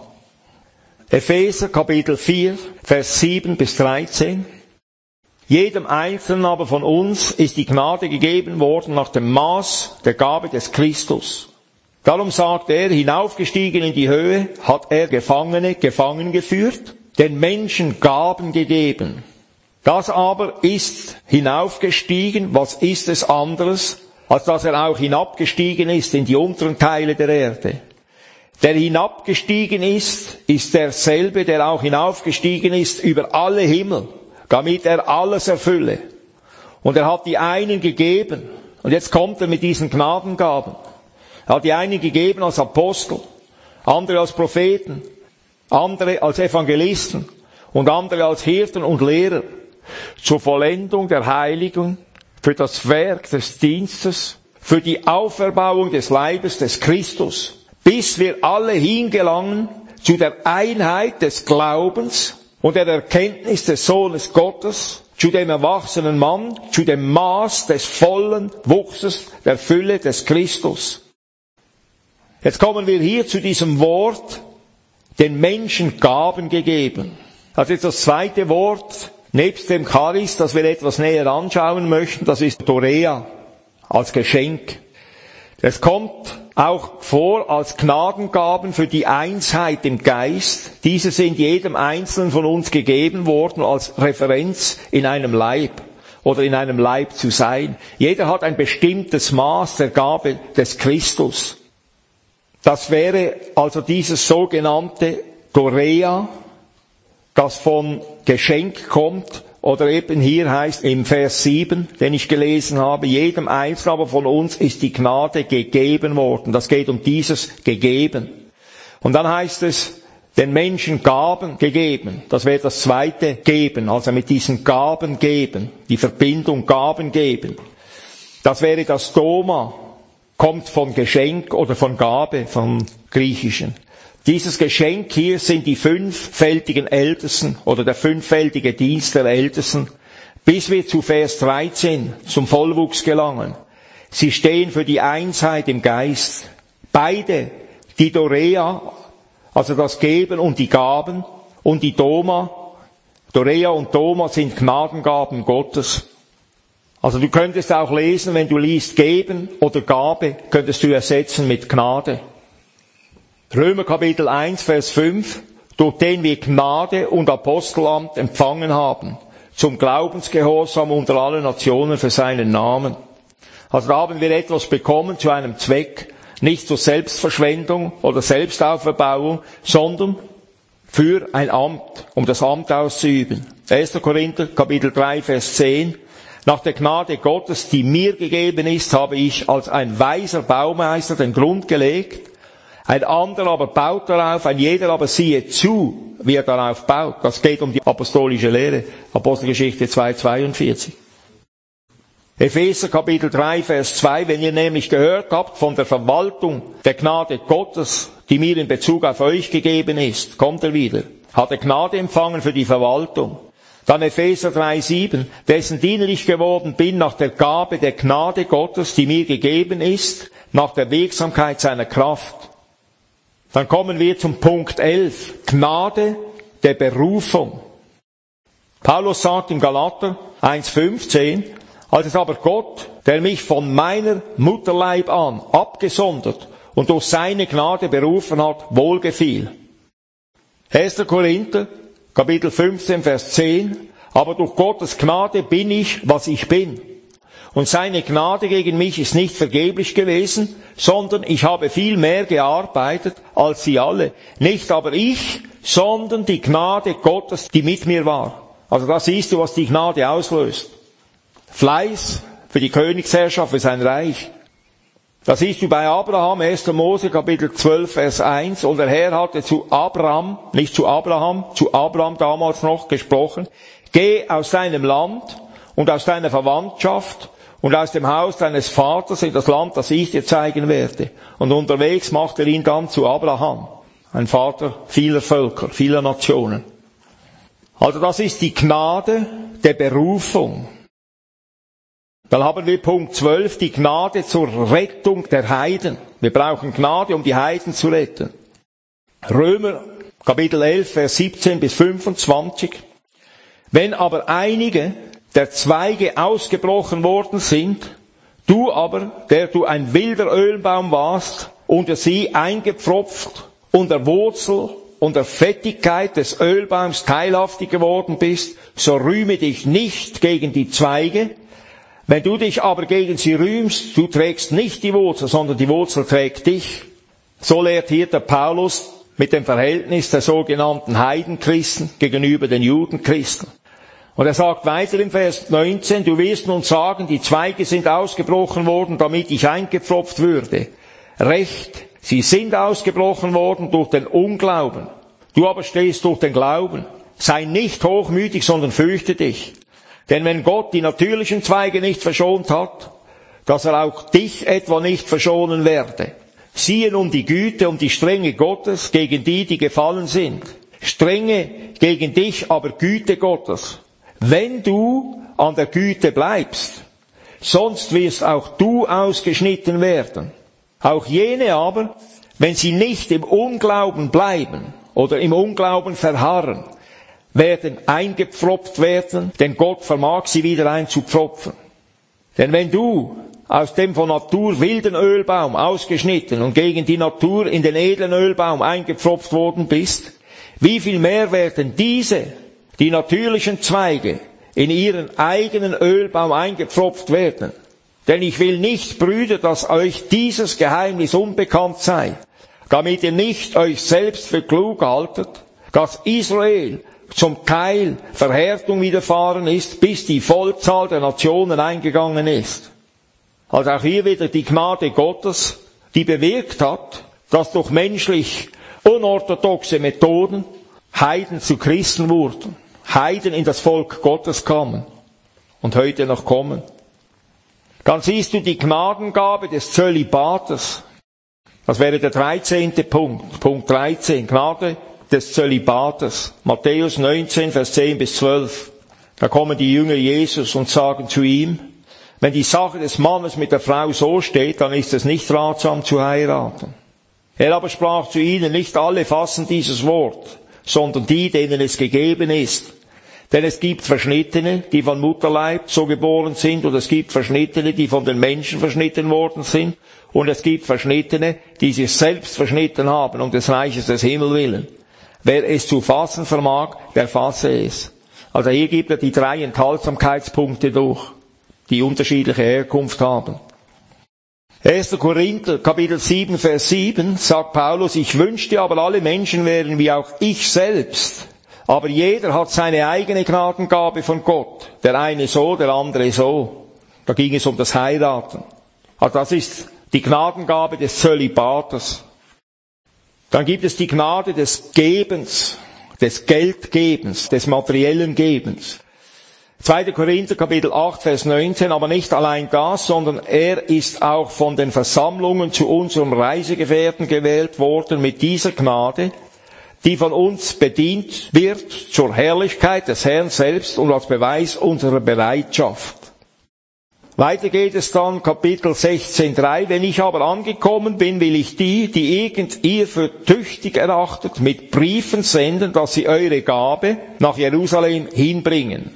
A: Epheser Kapitel vier, Vers sieben bis dreizehn. Jedem Einzelnen aber von uns ist die Gnade gegeben worden nach dem Maß der Gabe des Christus. Darum sagt er, hinaufgestiegen in die Höhe, hat er Gefangene gefangen geführt, den Menschen Gaben gegeben. Das aber ist hinaufgestiegen, was ist es anderes, als dass er auch hinabgestiegen ist in die unteren Teile der Erde. Der hinabgestiegen ist, ist derselbe, der auch hinaufgestiegen ist über alle Himmel, damit er alles erfülle. Und er hat die einen gegeben, und jetzt kommt er mit diesen Gnadengaben. Er hat die einen gegeben als Apostel, andere als Propheten, andere als Evangelisten und andere als Hirten und Lehrer, zur Vollendung der Heiligung, für das Werk des Dienstes, für die Auferbauung des Leibes des Christus, bis wir alle hingelangen zu der Einheit des Glaubens und der Erkenntnis des Sohnes Gottes, zu dem erwachsenen Mann, zu dem Maß des vollen Wuchses der Fülle des Christus. Jetzt kommen wir hier zu diesem Wort, den Menschen Gaben gegeben. Das ist das zweite Wort, nebst dem Charis, das wir etwas näher anschauen möchten, das ist Dorea, als Geschenk. Es kommt auch vor als Gnadengaben für die Einsheit im Geist. Diese sind jedem Einzelnen von uns gegeben worden als Referenz in einem Leib oder in einem Leib zu sein. Jeder hat ein bestimmtes Maß der Gabe des Christus. Das wäre also dieses sogenannte Dorea, das von Geschenk kommt, oder eben hier heißt im Vers sieben, den ich gelesen habe, jedem Einzelnen aber von uns ist die Gnade gegeben worden. Das geht um dieses gegeben. Und dann heißt es, den Menschen Gaben gegeben. Das wäre das zweite geben, also mit diesen Gaben geben, die Verbindung Gaben geben. Das wäre das Doma, kommt von Geschenk oder von Gabe, vom Griechischen. Dieses Geschenk hier sind die fünffältigen Ältesten oder der fünffältige Dienst der Ältesten, bis wir zu Vers dreizehn zum Vollwuchs gelangen. Sie stehen für die Einheit im Geist. Beide, die Dorea, also das Geben und die Gaben, und die Doma, Dorea und Doma sind Gnadengaben Gottes. Also du könntest auch lesen, wenn du liest Geben oder Gabe, könntest du ersetzen mit Gnade. Römer Kapitel eins, Vers fünf, durch den wir Gnade und Apostelamt empfangen haben, zum Glaubensgehorsam unter allen Nationen für seinen Namen. Also da haben wir etwas bekommen zu einem Zweck, nicht zur Selbstverschwendung oder Selbstauferbauung, sondern für ein Amt, um das Amt auszuüben. erster Korinther Kapitel drei, Vers zehn, nach der Gnade Gottes, die mir gegeben ist, habe ich als ein weiser Baumeister den Grund gelegt, ein anderer aber baut darauf, ein jeder aber siehe zu, wie er darauf baut. Das geht um die apostolische Lehre. Apostelgeschichte zwei, zweiundvierzig. Epheser Kapitel drei, Vers zwei, wenn ihr nämlich gehört habt von der Verwaltung der Gnade Gottes, die mir in Bezug auf euch gegeben ist, kommt er wieder, hat er Gnade empfangen für die Verwaltung. Dann Epheser drei, sieben, dessen Diener ich geworden bin nach der Gabe der Gnade Gottes, die mir gegeben ist, nach der Wirksamkeit seiner Kraft. Dann kommen wir zum Punkt elf. Gnade der Berufung. Paulus sagt im Galater eins, fünfzehn, als es aber Gott, der mich von meiner Mutterleib an abgesondert und durch seine Gnade berufen hat, wohlgefiel. erster Korinther, Kapitel fünfzehn, Vers zehn, aber durch Gottes Gnade bin ich, was ich bin. Und seine Gnade gegen mich ist nicht vergeblich gewesen, sondern ich habe viel mehr gearbeitet als sie alle. Nicht aber ich, sondern die Gnade Gottes, die mit mir war. Also da siehst du, was die Gnade auslöst. Fleiß für die Königsherrschaft, für sein Reich. Das siehst du bei Abraham, erster Mose, Kapitel zwölf, Vers eins. Und der Herr hatte zu Abraham, nicht zu Abraham, zu Abraham damals noch gesprochen, geh aus deinem Land und aus deiner Verwandtschaft und aus dem Haus deines Vaters in das Land, das ich dir zeigen werde. Und unterwegs macht er ihn dann zu Abraham, ein Vater vieler Völker, vieler Nationen. Also das ist die Gnade der Berufung. Dann haben wir Punkt zwölf, die Gnade zur Rettung der Heiden. Wir brauchen Gnade, um die Heiden zu retten. Römer, Kapitel elf, Vers siebzehn bis fünfundzwanzig. Wenn aber einige der Zweige ausgebrochen worden sind, du aber, der du ein wilder Ölbaum warst, unter sie eingepfropft, unter Wurzel und der Fettigkeit des Ölbaums teilhaftig geworden bist, so rühme dich nicht gegen die Zweige. Wenn du dich aber gegen sie rühmst, du trägst nicht die Wurzel, sondern die Wurzel trägt dich. So lehrt hier der Paulus mit dem Verhältnis der sogenannten Heidenchristen gegenüber den Judenchristen. Und er sagt weiter im Vers neunzehn, du wirst nun sagen, die Zweige sind ausgebrochen worden, damit ich eingepfropft würde. Recht, sie sind ausgebrochen worden durch den Unglauben. Du aber stehst durch den Glauben. Sei nicht hochmütig, sondern fürchte dich. Denn wenn Gott die natürlichen Zweige nicht verschont hat, dass er auch dich etwa nicht verschonen werde. Siehe nun die Güte und die Strenge Gottes gegen die, die gefallen sind. Strenge gegen dich, aber Güte Gottes. Wenn du an der Güte bleibst, sonst wirst auch du ausgeschnitten werden. Auch jene aber, wenn sie nicht im Unglauben bleiben oder im Unglauben verharren, werden eingepfropft werden, denn Gott vermag sie wieder einzupfropfen. Denn wenn du aus dem von Natur wilden Ölbaum ausgeschnitten und gegen die Natur in den edlen Ölbaum eingepfropft worden bist, wie viel mehr werden diese, die natürlichen Zweige, in ihren eigenen Ölbaum eingepfropft werden. Denn ich will nicht, Brüder, dass euch dieses Geheimnis unbekannt sei, damit ihr nicht euch selbst für klug haltet, dass Israel zum Teil Verhärtung widerfahren ist, bis die Vollzahl der Nationen eingegangen ist. Also auch hier wieder die Gnade Gottes, die bewirkt hat, dass durch menschlich unorthodoxe Methoden Heiden zu Christen wurden. Heiden in das Volk Gottes kamen und heute noch kommen. Dann siehst du die Gnadengabe des Zölibates. Das wäre der dreizehnte Punkt. Punkt dreizehn, Gnade des Zölibates. Matthäus neunzehn, Vers zehn bis zwölf. Da kommen die Jünger Jesus und sagen zu ihm, wenn die Sache des Mannes mit der Frau so steht, dann ist es nicht ratsam zu heiraten. Er aber sprach zu ihnen, nicht alle fassen dieses Wort, sondern die, denen es gegeben ist. Denn es gibt Verschnittene, die von Mutterleib so geboren sind, und es gibt Verschnittene, die von den Menschen verschnitten worden sind, und es gibt Verschnittene, die sich selbst verschnitten haben, um des Reiches des Himmels willen. Wer es zu fassen vermag, der fasse es. Also hier gibt er die drei Enthaltsamkeitspunkte durch, die unterschiedliche Herkunft haben. erster Korinther, Kapitel sieben, Vers sieben, sagt Paulus, ich wünschte aber alle Menschen wären wie auch ich selbst. Aber jeder hat seine eigene Gnadengabe von Gott. Der eine so, der andere so. Da ging es um das Heiraten. Also das ist die Gnadengabe des Zölibates. Dann gibt es die Gnade des Gebens, des Geldgebens, des materiellen Gebens. zweiter Korinther, Kapitel acht, Vers neunzehn, aber nicht allein das, sondern er ist auch von den Versammlungen zu unserem Reisegefährten gewählt worden mit dieser Gnade, die von uns bedient wird zur Herrlichkeit des Herrn selbst und als Beweis unserer Bereitschaft. Weiter geht es dann, Kapitel sechzehn, drei. Wenn ich aber angekommen bin, will ich die, die irgend ihr für tüchtig erachtet, mit Briefen senden, dass sie eure Gabe nach Jerusalem hinbringen.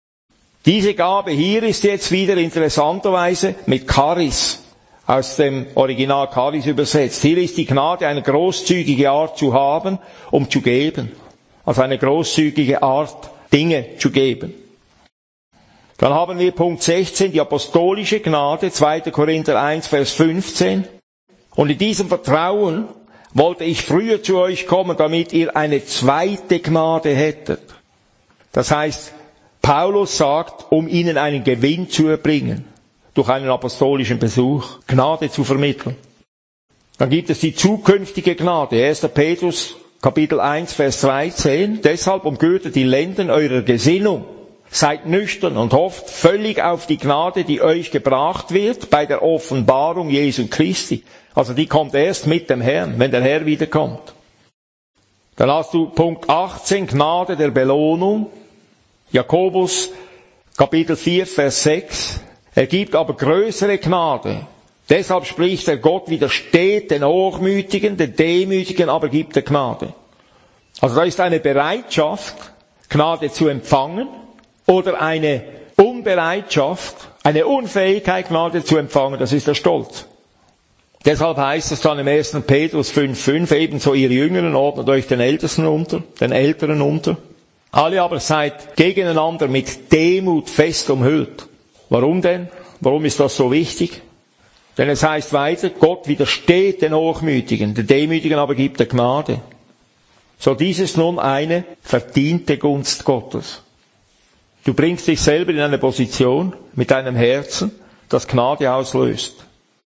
A: Diese Gabe hier ist jetzt wieder interessanterweise mit Charis, aus dem Original Charis übersetzt. Hier ist die Gnade, eine großzügige Art zu haben, um zu geben. Also eine großzügige Art, Dinge zu geben. Dann haben wir Punkt sechzehn, die apostolische Gnade, zweiter Korinther eins, Vers fünfzehn. Und in diesem Vertrauen wollte ich früher zu euch kommen, damit ihr eine zweite Gnade hättet. Das heißt, Paulus sagt, um ihnen einen Gewinn zu erbringen, durch einen apostolischen Besuch, Gnade zu vermitteln. Dann gibt es die zukünftige Gnade, erster Petrus, Kapitel eins, Vers dreizehn. Deshalb umgürtet die Lenden eurer Gesinnung. Seid nüchtern und hofft völlig auf die Gnade, die euch gebracht wird bei der Offenbarung Jesu Christi. Also die kommt erst mit dem Herrn, wenn der Herr wiederkommt. Dann hast du Punkt achtzehn, Gnade der Belohnung. Jakobus, Kapitel vier, Vers sechs. Er gibt aber größere Gnade. Deshalb spricht er, Gott widersteht den Hochmütigen, den Demütigen, aber gibt er Gnade. Also da ist eine Bereitschaft, Gnade zu empfangen, oder eine Unbereitschaft, eine Unfähigkeit, Gnade zu empfangen, das ist der Stolz. Deshalb heißt es dann im ersten Petrus fünf, fünf, ebenso ihr Jüngeren ordnet euch den Ältesten unter, den Älteren unter. Alle aber seid gegeneinander mit Demut fest umhüllt. Warum denn? Warum ist das so wichtig? Denn es heißt weiter, Gott widersteht den Hochmütigen, den Demütigen aber gibt er Gnade. So dies ist nun eine verdiente Gunst Gottes. Du bringst dich selber in eine Position mit deinem Herzen, das Gnade auslöst.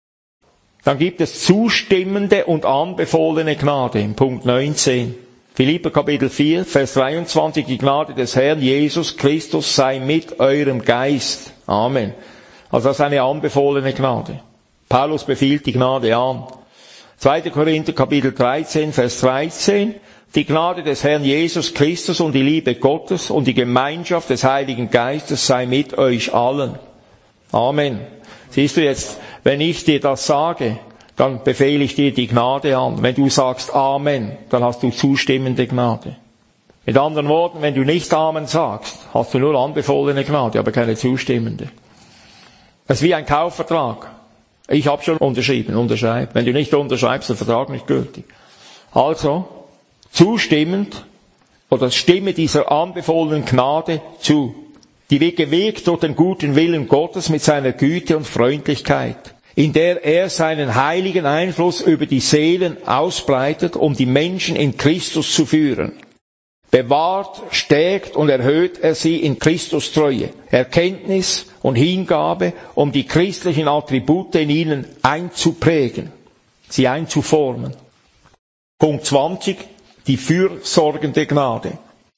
A: Dann gibt es zustimmende und anbefohlene Gnade im Punkt neunzehn. Philipper Kapitel vier, Vers dreiundzwanzig, die Gnade des Herrn Jesus Christus sei mit eurem Geist. Amen. Also das ist eine anbefohlene Gnade. Paulus befiehlt die Gnade an. zweiter Korinther Kapitel dreizehn, Vers dreizehn, die Gnade des Herrn Jesus Christus und die Liebe Gottes und die Gemeinschaft des Heiligen Geistes sei mit euch allen. Amen. Siehst du jetzt, wenn ich dir das sage, dann befehle ich dir die Gnade an. Wenn du sagst Amen, dann hast du zustimmende Gnade. Mit anderen Worten, wenn du nicht Amen sagst, hast du nur anbefohlene Gnade, aber keine zustimmende. Das ist wie ein Kaufvertrag. Ich habe schon unterschrieben, unterschreib. Wenn du nicht unterschreibst, ist der Vertrag nicht gültig. Also, zustimmend oder stimme dieser anbefohlenen Gnade zu, die wird gewirkt durch den guten Willen Gottes mit seiner Güte und Freundlichkeit, in der er seinen heiligen Einfluss über die Seelen ausbreitet, um die Menschen in Christus zu führen. Bewahrt, stärkt und erhöht er sie in Christus Treue, Erkenntnis und Hingabe, um die christlichen Attribute in ihnen einzuprägen, sie einzuformen. Punkt zwanzig, die fürsorgende Gnade.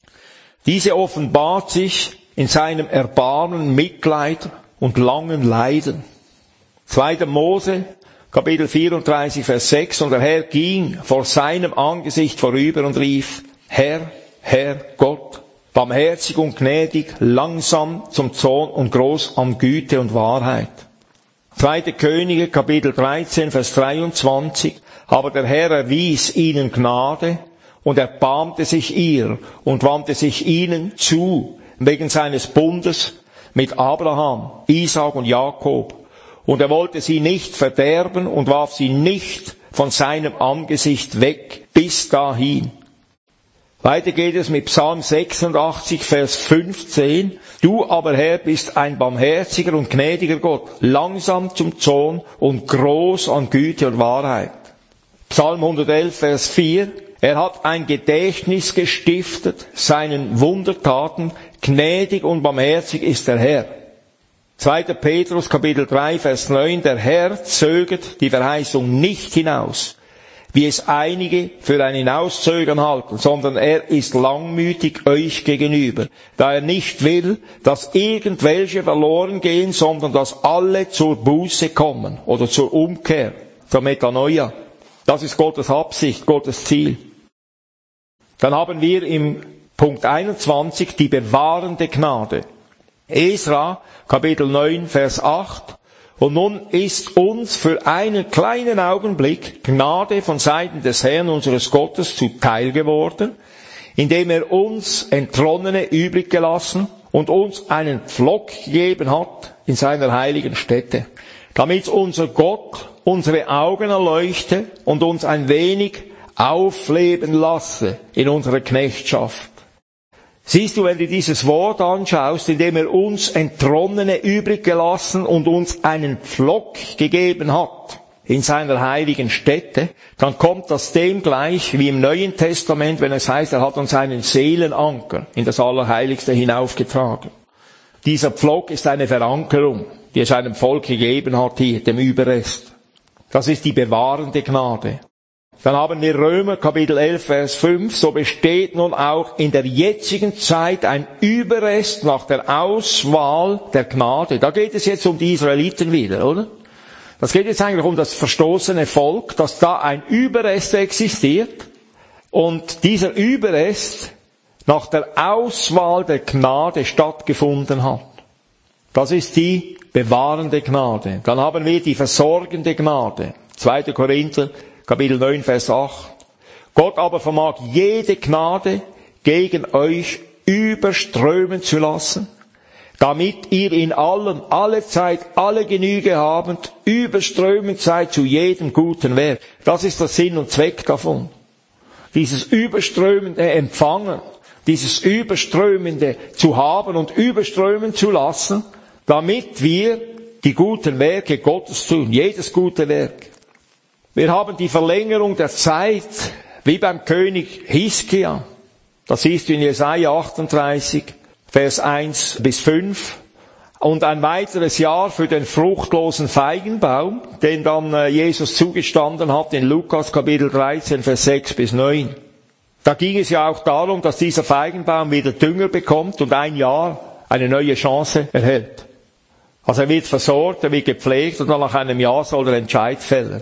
A: Diese offenbart sich in seinem Erbarmen, Mitleid und langen Leiden. zweiter Mose, Kapitel vierunddreißig, Vers sechs, und der Herr ging vor seinem Angesicht vorüber und rief, Herr, Herr Gott, barmherzig und gnädig, langsam zum Zorn und groß an Güte und Wahrheit. zweiter Könige, Kapitel dreizehn, Vers dreiundzwanzig, aber der Herr erwies ihnen Gnade und erbarmte sich ihr und wandte sich ihnen zu, wegen seines Bundes mit Abraham, Isaak und Jakob. Und er wollte sie nicht verderben und warf sie nicht von seinem Angesicht weg bis dahin. Weiter geht es mit Psalm sechsundachtzig, Vers fünfzehn. Du aber, Herr, bist ein barmherziger und gnädiger Gott, langsam zum Zorn und groß an Güte und Wahrheit. Psalm hundertelf, Vers vier. Er hat ein Gedächtnis gestiftet, seinen Wundertaten, gnädig und barmherzig ist der Herr. zweiter Petrus, Kapitel drei, Vers neun. Der Herr zögert die Verheißung nicht hinaus, wie es einige für ein Hinauszögern halten, sondern er ist langmütig euch gegenüber, da er nicht will, dass irgendwelche verloren gehen, sondern dass alle zur Buße kommen oder zur Umkehr, zur Metanoia. Das ist Gottes Absicht, Gottes Ziel. Dann haben wir im Punkt einundzwanzig die bewahrende Gnade. Esra, Kapitel neun, Vers acht. Und nun ist uns für einen kleinen Augenblick Gnade von Seiten des Herrn unseres Gottes zuteil geworden, indem er uns Entronnene übrig gelassen und uns einen Pflock gegeben hat in seiner heiligen Stätte, damit unser Gott unsere Augen erleuchte und uns ein wenig aufleben lasse in unserer Knechtschaft. Siehst du, wenn du dieses Wort anschaust, indem er uns Entronnene übrig gelassen und uns einen Pflock gegeben hat in seiner heiligen Stätte, dann kommt das dem gleich wie im Neuen Testament, wenn es heißt, er hat uns einen Seelenanker in das Allerheiligste hinaufgetragen. Dieser Pflock ist eine Verankerung, die er seinem Volk gegeben hat hier, dem Überrest. Das ist die bewahrende Gnade. Dann haben wir Römer Kapitel elf, Vers fünf, so besteht nun auch in der jetzigen Zeit ein Überrest nach der Auswahl der Gnade. Da geht es jetzt um die Israeliten wieder, oder? Das geht jetzt eigentlich um das verstoßene Volk, dass da ein Überrest existiert und dieser Überrest nach der Auswahl der Gnade stattgefunden hat. Das ist die bewahrende Gnade. Dann haben wir die versorgende Gnade. zweiter Korinther Kapitel neun, Vers acht. Gott aber vermag jede Gnade gegen euch überströmen zu lassen, damit ihr in allem, alle Zeit, alle Genüge habend, überströmend seid zu jedem guten Werk. Das ist der Sinn und Zweck davon. Dieses überströmende Empfangen, dieses überströmende zu haben und überströmen zu lassen, damit wir die guten Werke Gottes tun, jedes gute Werk. Wir haben die Verlängerung der Zeit, wie beim König Hiskia. Das siehst du in Jesaja achtunddreißig, Vers eins bis fünf. Und ein weiteres Jahr für den fruchtlosen Feigenbaum, den dann Jesus zugestanden hat in Lukas Kapitel dreizehn, Vers sechs bis neun. Da ging es ja auch darum, dass dieser Feigenbaum wieder Dünger bekommt und ein Jahr eine neue Chance erhält. Also er wird versorgt, er wird gepflegt und dann nach einem Jahr soll er Entscheid fällen.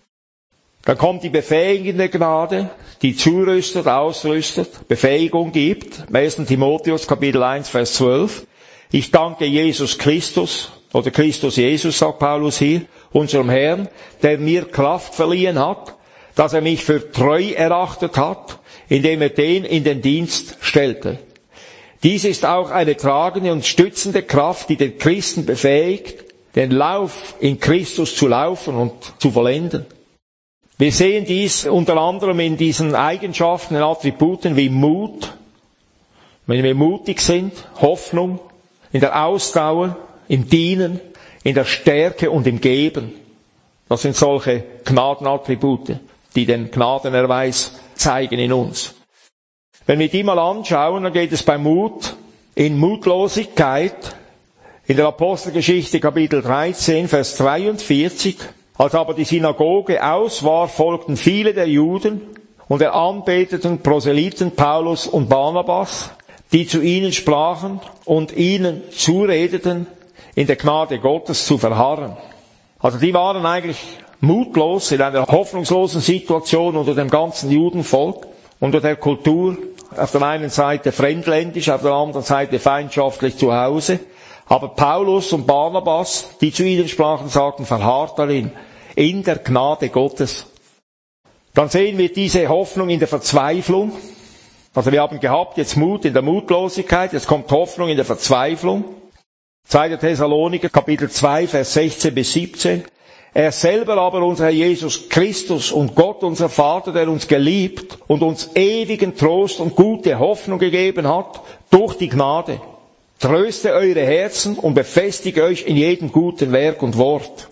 A: Dann kommt die befähigende Gnade, die zurüstet, ausrüstet, Befähigung gibt. Im ersten Timotheus Kapitel eins, Vers zwölf. Ich danke Jesus Christus, oder Christus Jesus, sagt Paulus hier, unserem Herrn, der mir Kraft verliehen hat, dass er mich für treu erachtet hat, indem er den in den Dienst stellte. Dies ist auch eine tragende und stützende Kraft, die den Christen befähigt, den Lauf in Christus zu laufen und zu vollenden. Wir sehen dies unter anderem in diesen Eigenschaften und Attributen wie Mut, wenn wir mutig sind, Hoffnung, in der Ausdauer, im Dienen, in der Stärke und im Geben. Das sind solche Gnadenattribute, die den Gnadenerweis zeigen in uns. Wenn wir die mal anschauen, dann geht es bei Mut in Mutlosigkeit, in der Apostelgeschichte Kapitel dreizehn, Vers dreiundvierzig. Als aber die Synagoge aus war, folgten viele der Juden und der anbeteten Proselyten Paulus und Barnabas, die zu ihnen sprachen und ihnen zuredeten, in der Gnade Gottes zu verharren. Also die waren eigentlich mutlos in einer hoffnungslosen Situation unter dem ganzen Judenvolk, unter der Kultur, auf der einen Seite fremdländisch, auf der anderen Seite feindschaftlich zu Hause. Aber Paulus und Barnabas, die zu ihnen sprachen, sagten, verharrt darin, in der Gnade Gottes. Dann sehen wir diese Hoffnung in der Verzweiflung. Also wir haben gehabt jetzt Mut in der Mutlosigkeit, jetzt kommt Hoffnung in der Verzweiflung. zweiter Thessaloniker, Kapitel zwei, Vers sechzehn bis siebzehn. Er selber aber, unser Herr Jesus Christus und Gott, unser Vater, der uns geliebt und uns ewigen Trost und gute Hoffnung gegeben hat, durch die Gnade. Tröste eure Herzen und befestige euch in jedem guten Werk und Wort.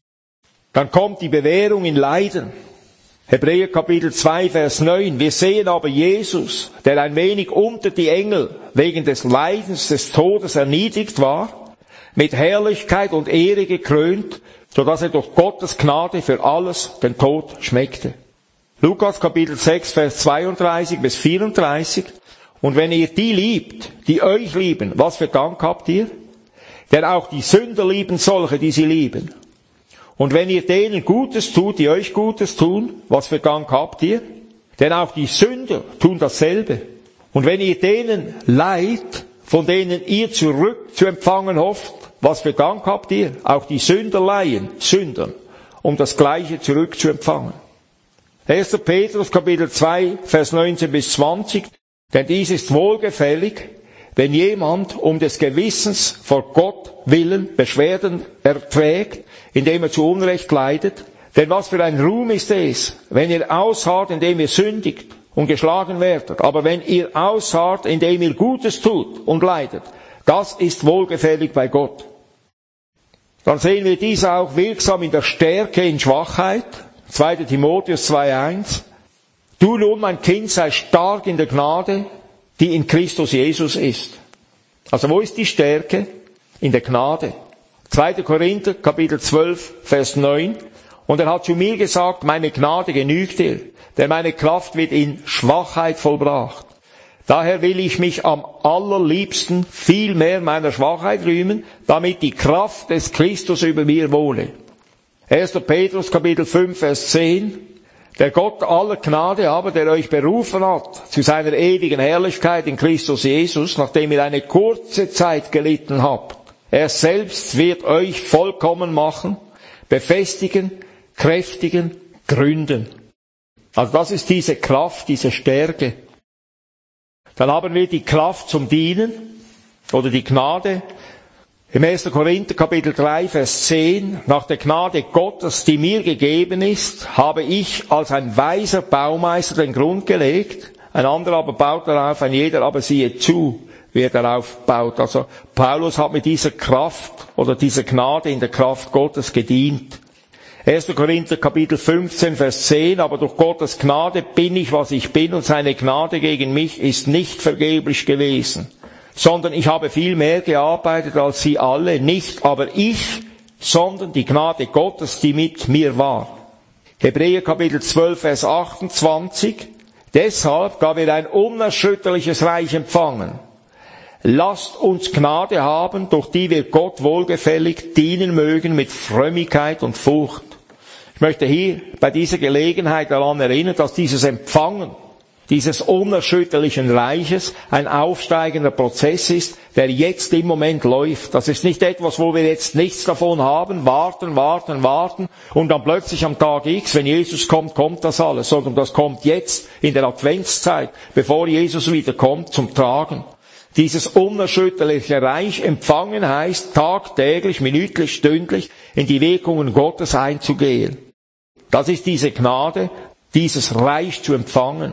A: Dann kommt die Bewährung in Leiden. Hebräer Kapitel zwei, Vers neun. Wir sehen aber Jesus, der ein wenig unter die Engel wegen des Leidens des Todes erniedrigt war, mit Herrlichkeit und Ehre gekrönt, so dass er durch Gottes Gnade für alles den Tod schmeckte. Lukas Kapitel sechs, Vers zweiunddreißig bis vierunddreißig. Und wenn ihr die liebt, die euch lieben, was für Dank habt ihr? Denn auch die Sünder lieben solche, die sie lieben. Und wenn ihr denen Gutes tut, die euch Gutes tun, was für Dank habt ihr? Denn auch die Sünder tun dasselbe. Und wenn ihr denen Leid, von denen ihr zurück zu empfangen hofft, was für Dank habt ihr? Auch die Sünder leihen, Sündern, um das Gleiche zurück zu empfangen. erster Petrus Kapitel zwei, Vers neunzehn bis zwanzig. Denn dies ist wohlgefällig, wenn jemand um des Gewissens vor Gott willen Beschwerden erträgt, indem er zu Unrecht leidet. Denn was für ein Ruhm ist es, wenn ihr ausharrt, indem ihr sündigt, und geschlagen werdet. Aber wenn ihr ausharrt, indem ihr Gutes tut und leidet, das ist wohlgefällig bei Gott. Dann sehen wir dies auch wirksam in der Stärke in Schwachheit. zweiter Timotheus zwei eins. Du nun, mein Kind, sei stark in der Gnade, die in Christus Jesus ist. Also wo ist die Stärke? In der Gnade. zweiter Korinther, Kapitel zwölf, Vers neun. Und er hat zu mir gesagt, meine Gnade genügt dir, denn meine Kraft wird in Schwachheit vollbracht. Daher will ich mich am allerliebsten viel mehr meiner Schwachheit rühmen, damit die Kraft des Christus über mir wohne. erster Petrus, Kapitel fünf, Vers zehn. Der Gott aller Gnade aber, der euch berufen hat zu seiner ewigen Herrlichkeit in Christus Jesus, nachdem ihr eine kurze Zeit gelitten habt, er selbst wird euch vollkommen machen, befestigen, kräftigen, gründen. Also das ist diese Kraft, diese Stärke. Dann haben wir die Kraft zum Dienen oder die Gnade. Im erster Korinther Kapitel drei, Vers zehn, nach der Gnade Gottes, die mir gegeben ist, habe ich als ein weiser Baumeister den Grund gelegt, ein anderer aber baut darauf, ein jeder aber siehe zu, wie er darauf baut. Also Paulus hat mit dieser Kraft oder dieser Gnade in der Kraft Gottes gedient. erster Korinther Kapitel fünfzehn, Vers zehn, aber durch Gottes Gnade bin ich, was ich bin, und seine Gnade gegen mich ist nicht vergeblich gewesen, sondern ich habe viel mehr gearbeitet als sie alle, nicht aber ich, sondern die Gnade Gottes, die mit mir war. Hebräer Kapitel zwölf, Vers achtundzwanzig, deshalb, da wir ein unerschütterliches Reich empfangen, lasst uns Gnade haben, durch die wir Gott wohlgefällig dienen mögen mit Frömmigkeit und Furcht. Ich möchte hier bei dieser Gelegenheit daran erinnern, dass dieses Empfangen dieses unerschütterlichen Reiches ein aufsteigender Prozess ist, der jetzt im Moment läuft. Das ist nicht etwas, wo wir jetzt nichts davon haben, warten, warten, warten und dann plötzlich am Tag X, wenn Jesus kommt, kommt das alles, sondern das kommt jetzt in der Adventszeit, bevor Jesus wiederkommt, zum Tragen. Dieses unerschütterliche Reich empfangen heißt, tagtäglich, minütlich, stündlich in die Wirkungen Gottes einzugehen. Das ist diese Gnade, dieses Reich zu empfangen.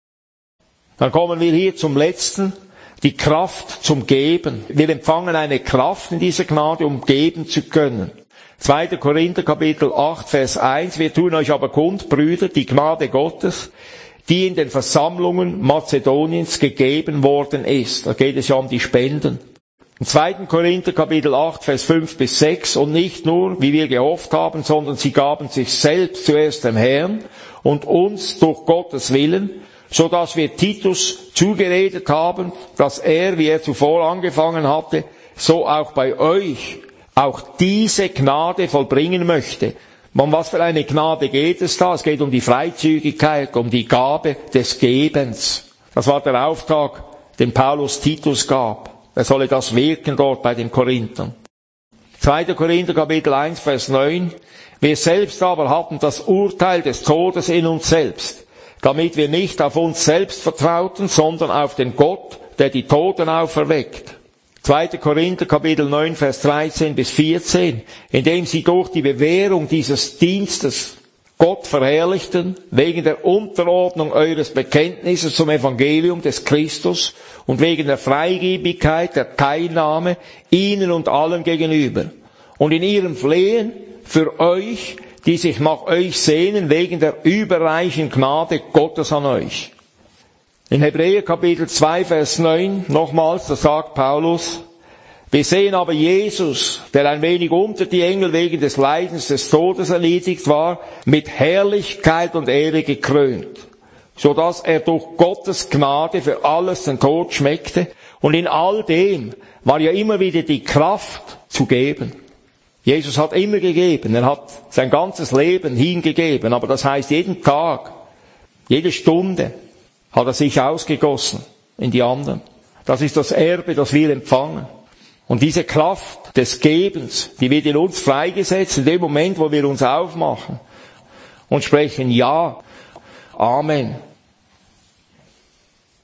A: Dann kommen wir hier zum letzten, die Kraft zum Geben. Wir empfangen eine Kraft in dieser Gnade, um geben zu können. zweiter Korinther Kapitel acht, Vers eins, wir tun euch aber kund, Brüder, die Gnade Gottes, die in den Versammlungen Mazedoniens gegeben worden ist. Da geht es ja um die Spenden. Im zweiter Korinther Kapitel acht, Vers fünf bis sechs, und nicht nur, wie wir gehofft haben, sondern sie gaben sich selbst zuerst dem Herrn und uns durch Gottes Willen, so dass wir Titus zugeredet haben, dass er, wie er zuvor angefangen hatte, so auch bei euch auch diese Gnade vollbringen möchte. Um was für eine Gnade geht es da? Es geht um die Freizügigkeit, um die Gabe des Gebens. Das war der Auftrag, den Paulus Titus gab. Er solle das wirken dort bei den Korinthern. zweiter Korinther Kapitel eins, Vers neun. Wir selbst aber hatten das Urteil des Todes in uns selbst, damit wir nicht auf uns selbst vertrauten, sondern auf den Gott, der die Toten auferweckt. zweiter Korinther Kapitel neun, Vers dreizehn bis vierzehn, indem sie durch die Bewährung dieses Dienstes Gott verherrlichten, wegen der Unterordnung eures Bekenntnisses zum Evangelium des Christus und wegen der Freigebigkeit der Teilnahme ihnen und allen gegenüber. Und in ihrem Flehen für euch, die sich nach euch sehnen, wegen der überreichen Gnade Gottes an euch. In Hebräer Kapitel zwei, Vers neun, nochmals, da sagt Paulus, wir sehen aber Jesus, der ein wenig unter die Engel wegen des Leidens des Todes erniedrigt war, mit Herrlichkeit und Ehre gekrönt, so dass er durch Gottes Gnade für alles den Tod schmeckte, und in all dem war ja immer wieder die Kraft zu geben. Jesus hat immer gegeben, er hat sein ganzes Leben hingegeben, aber das heißt jeden Tag, jede Stunde hat er sich ausgegossen in die anderen. Das ist das Erbe, das wir empfangen. Und diese Kraft des Gebens, die wird in uns freigesetzt in dem Moment, wo wir uns aufmachen und sprechen, ja, Amen.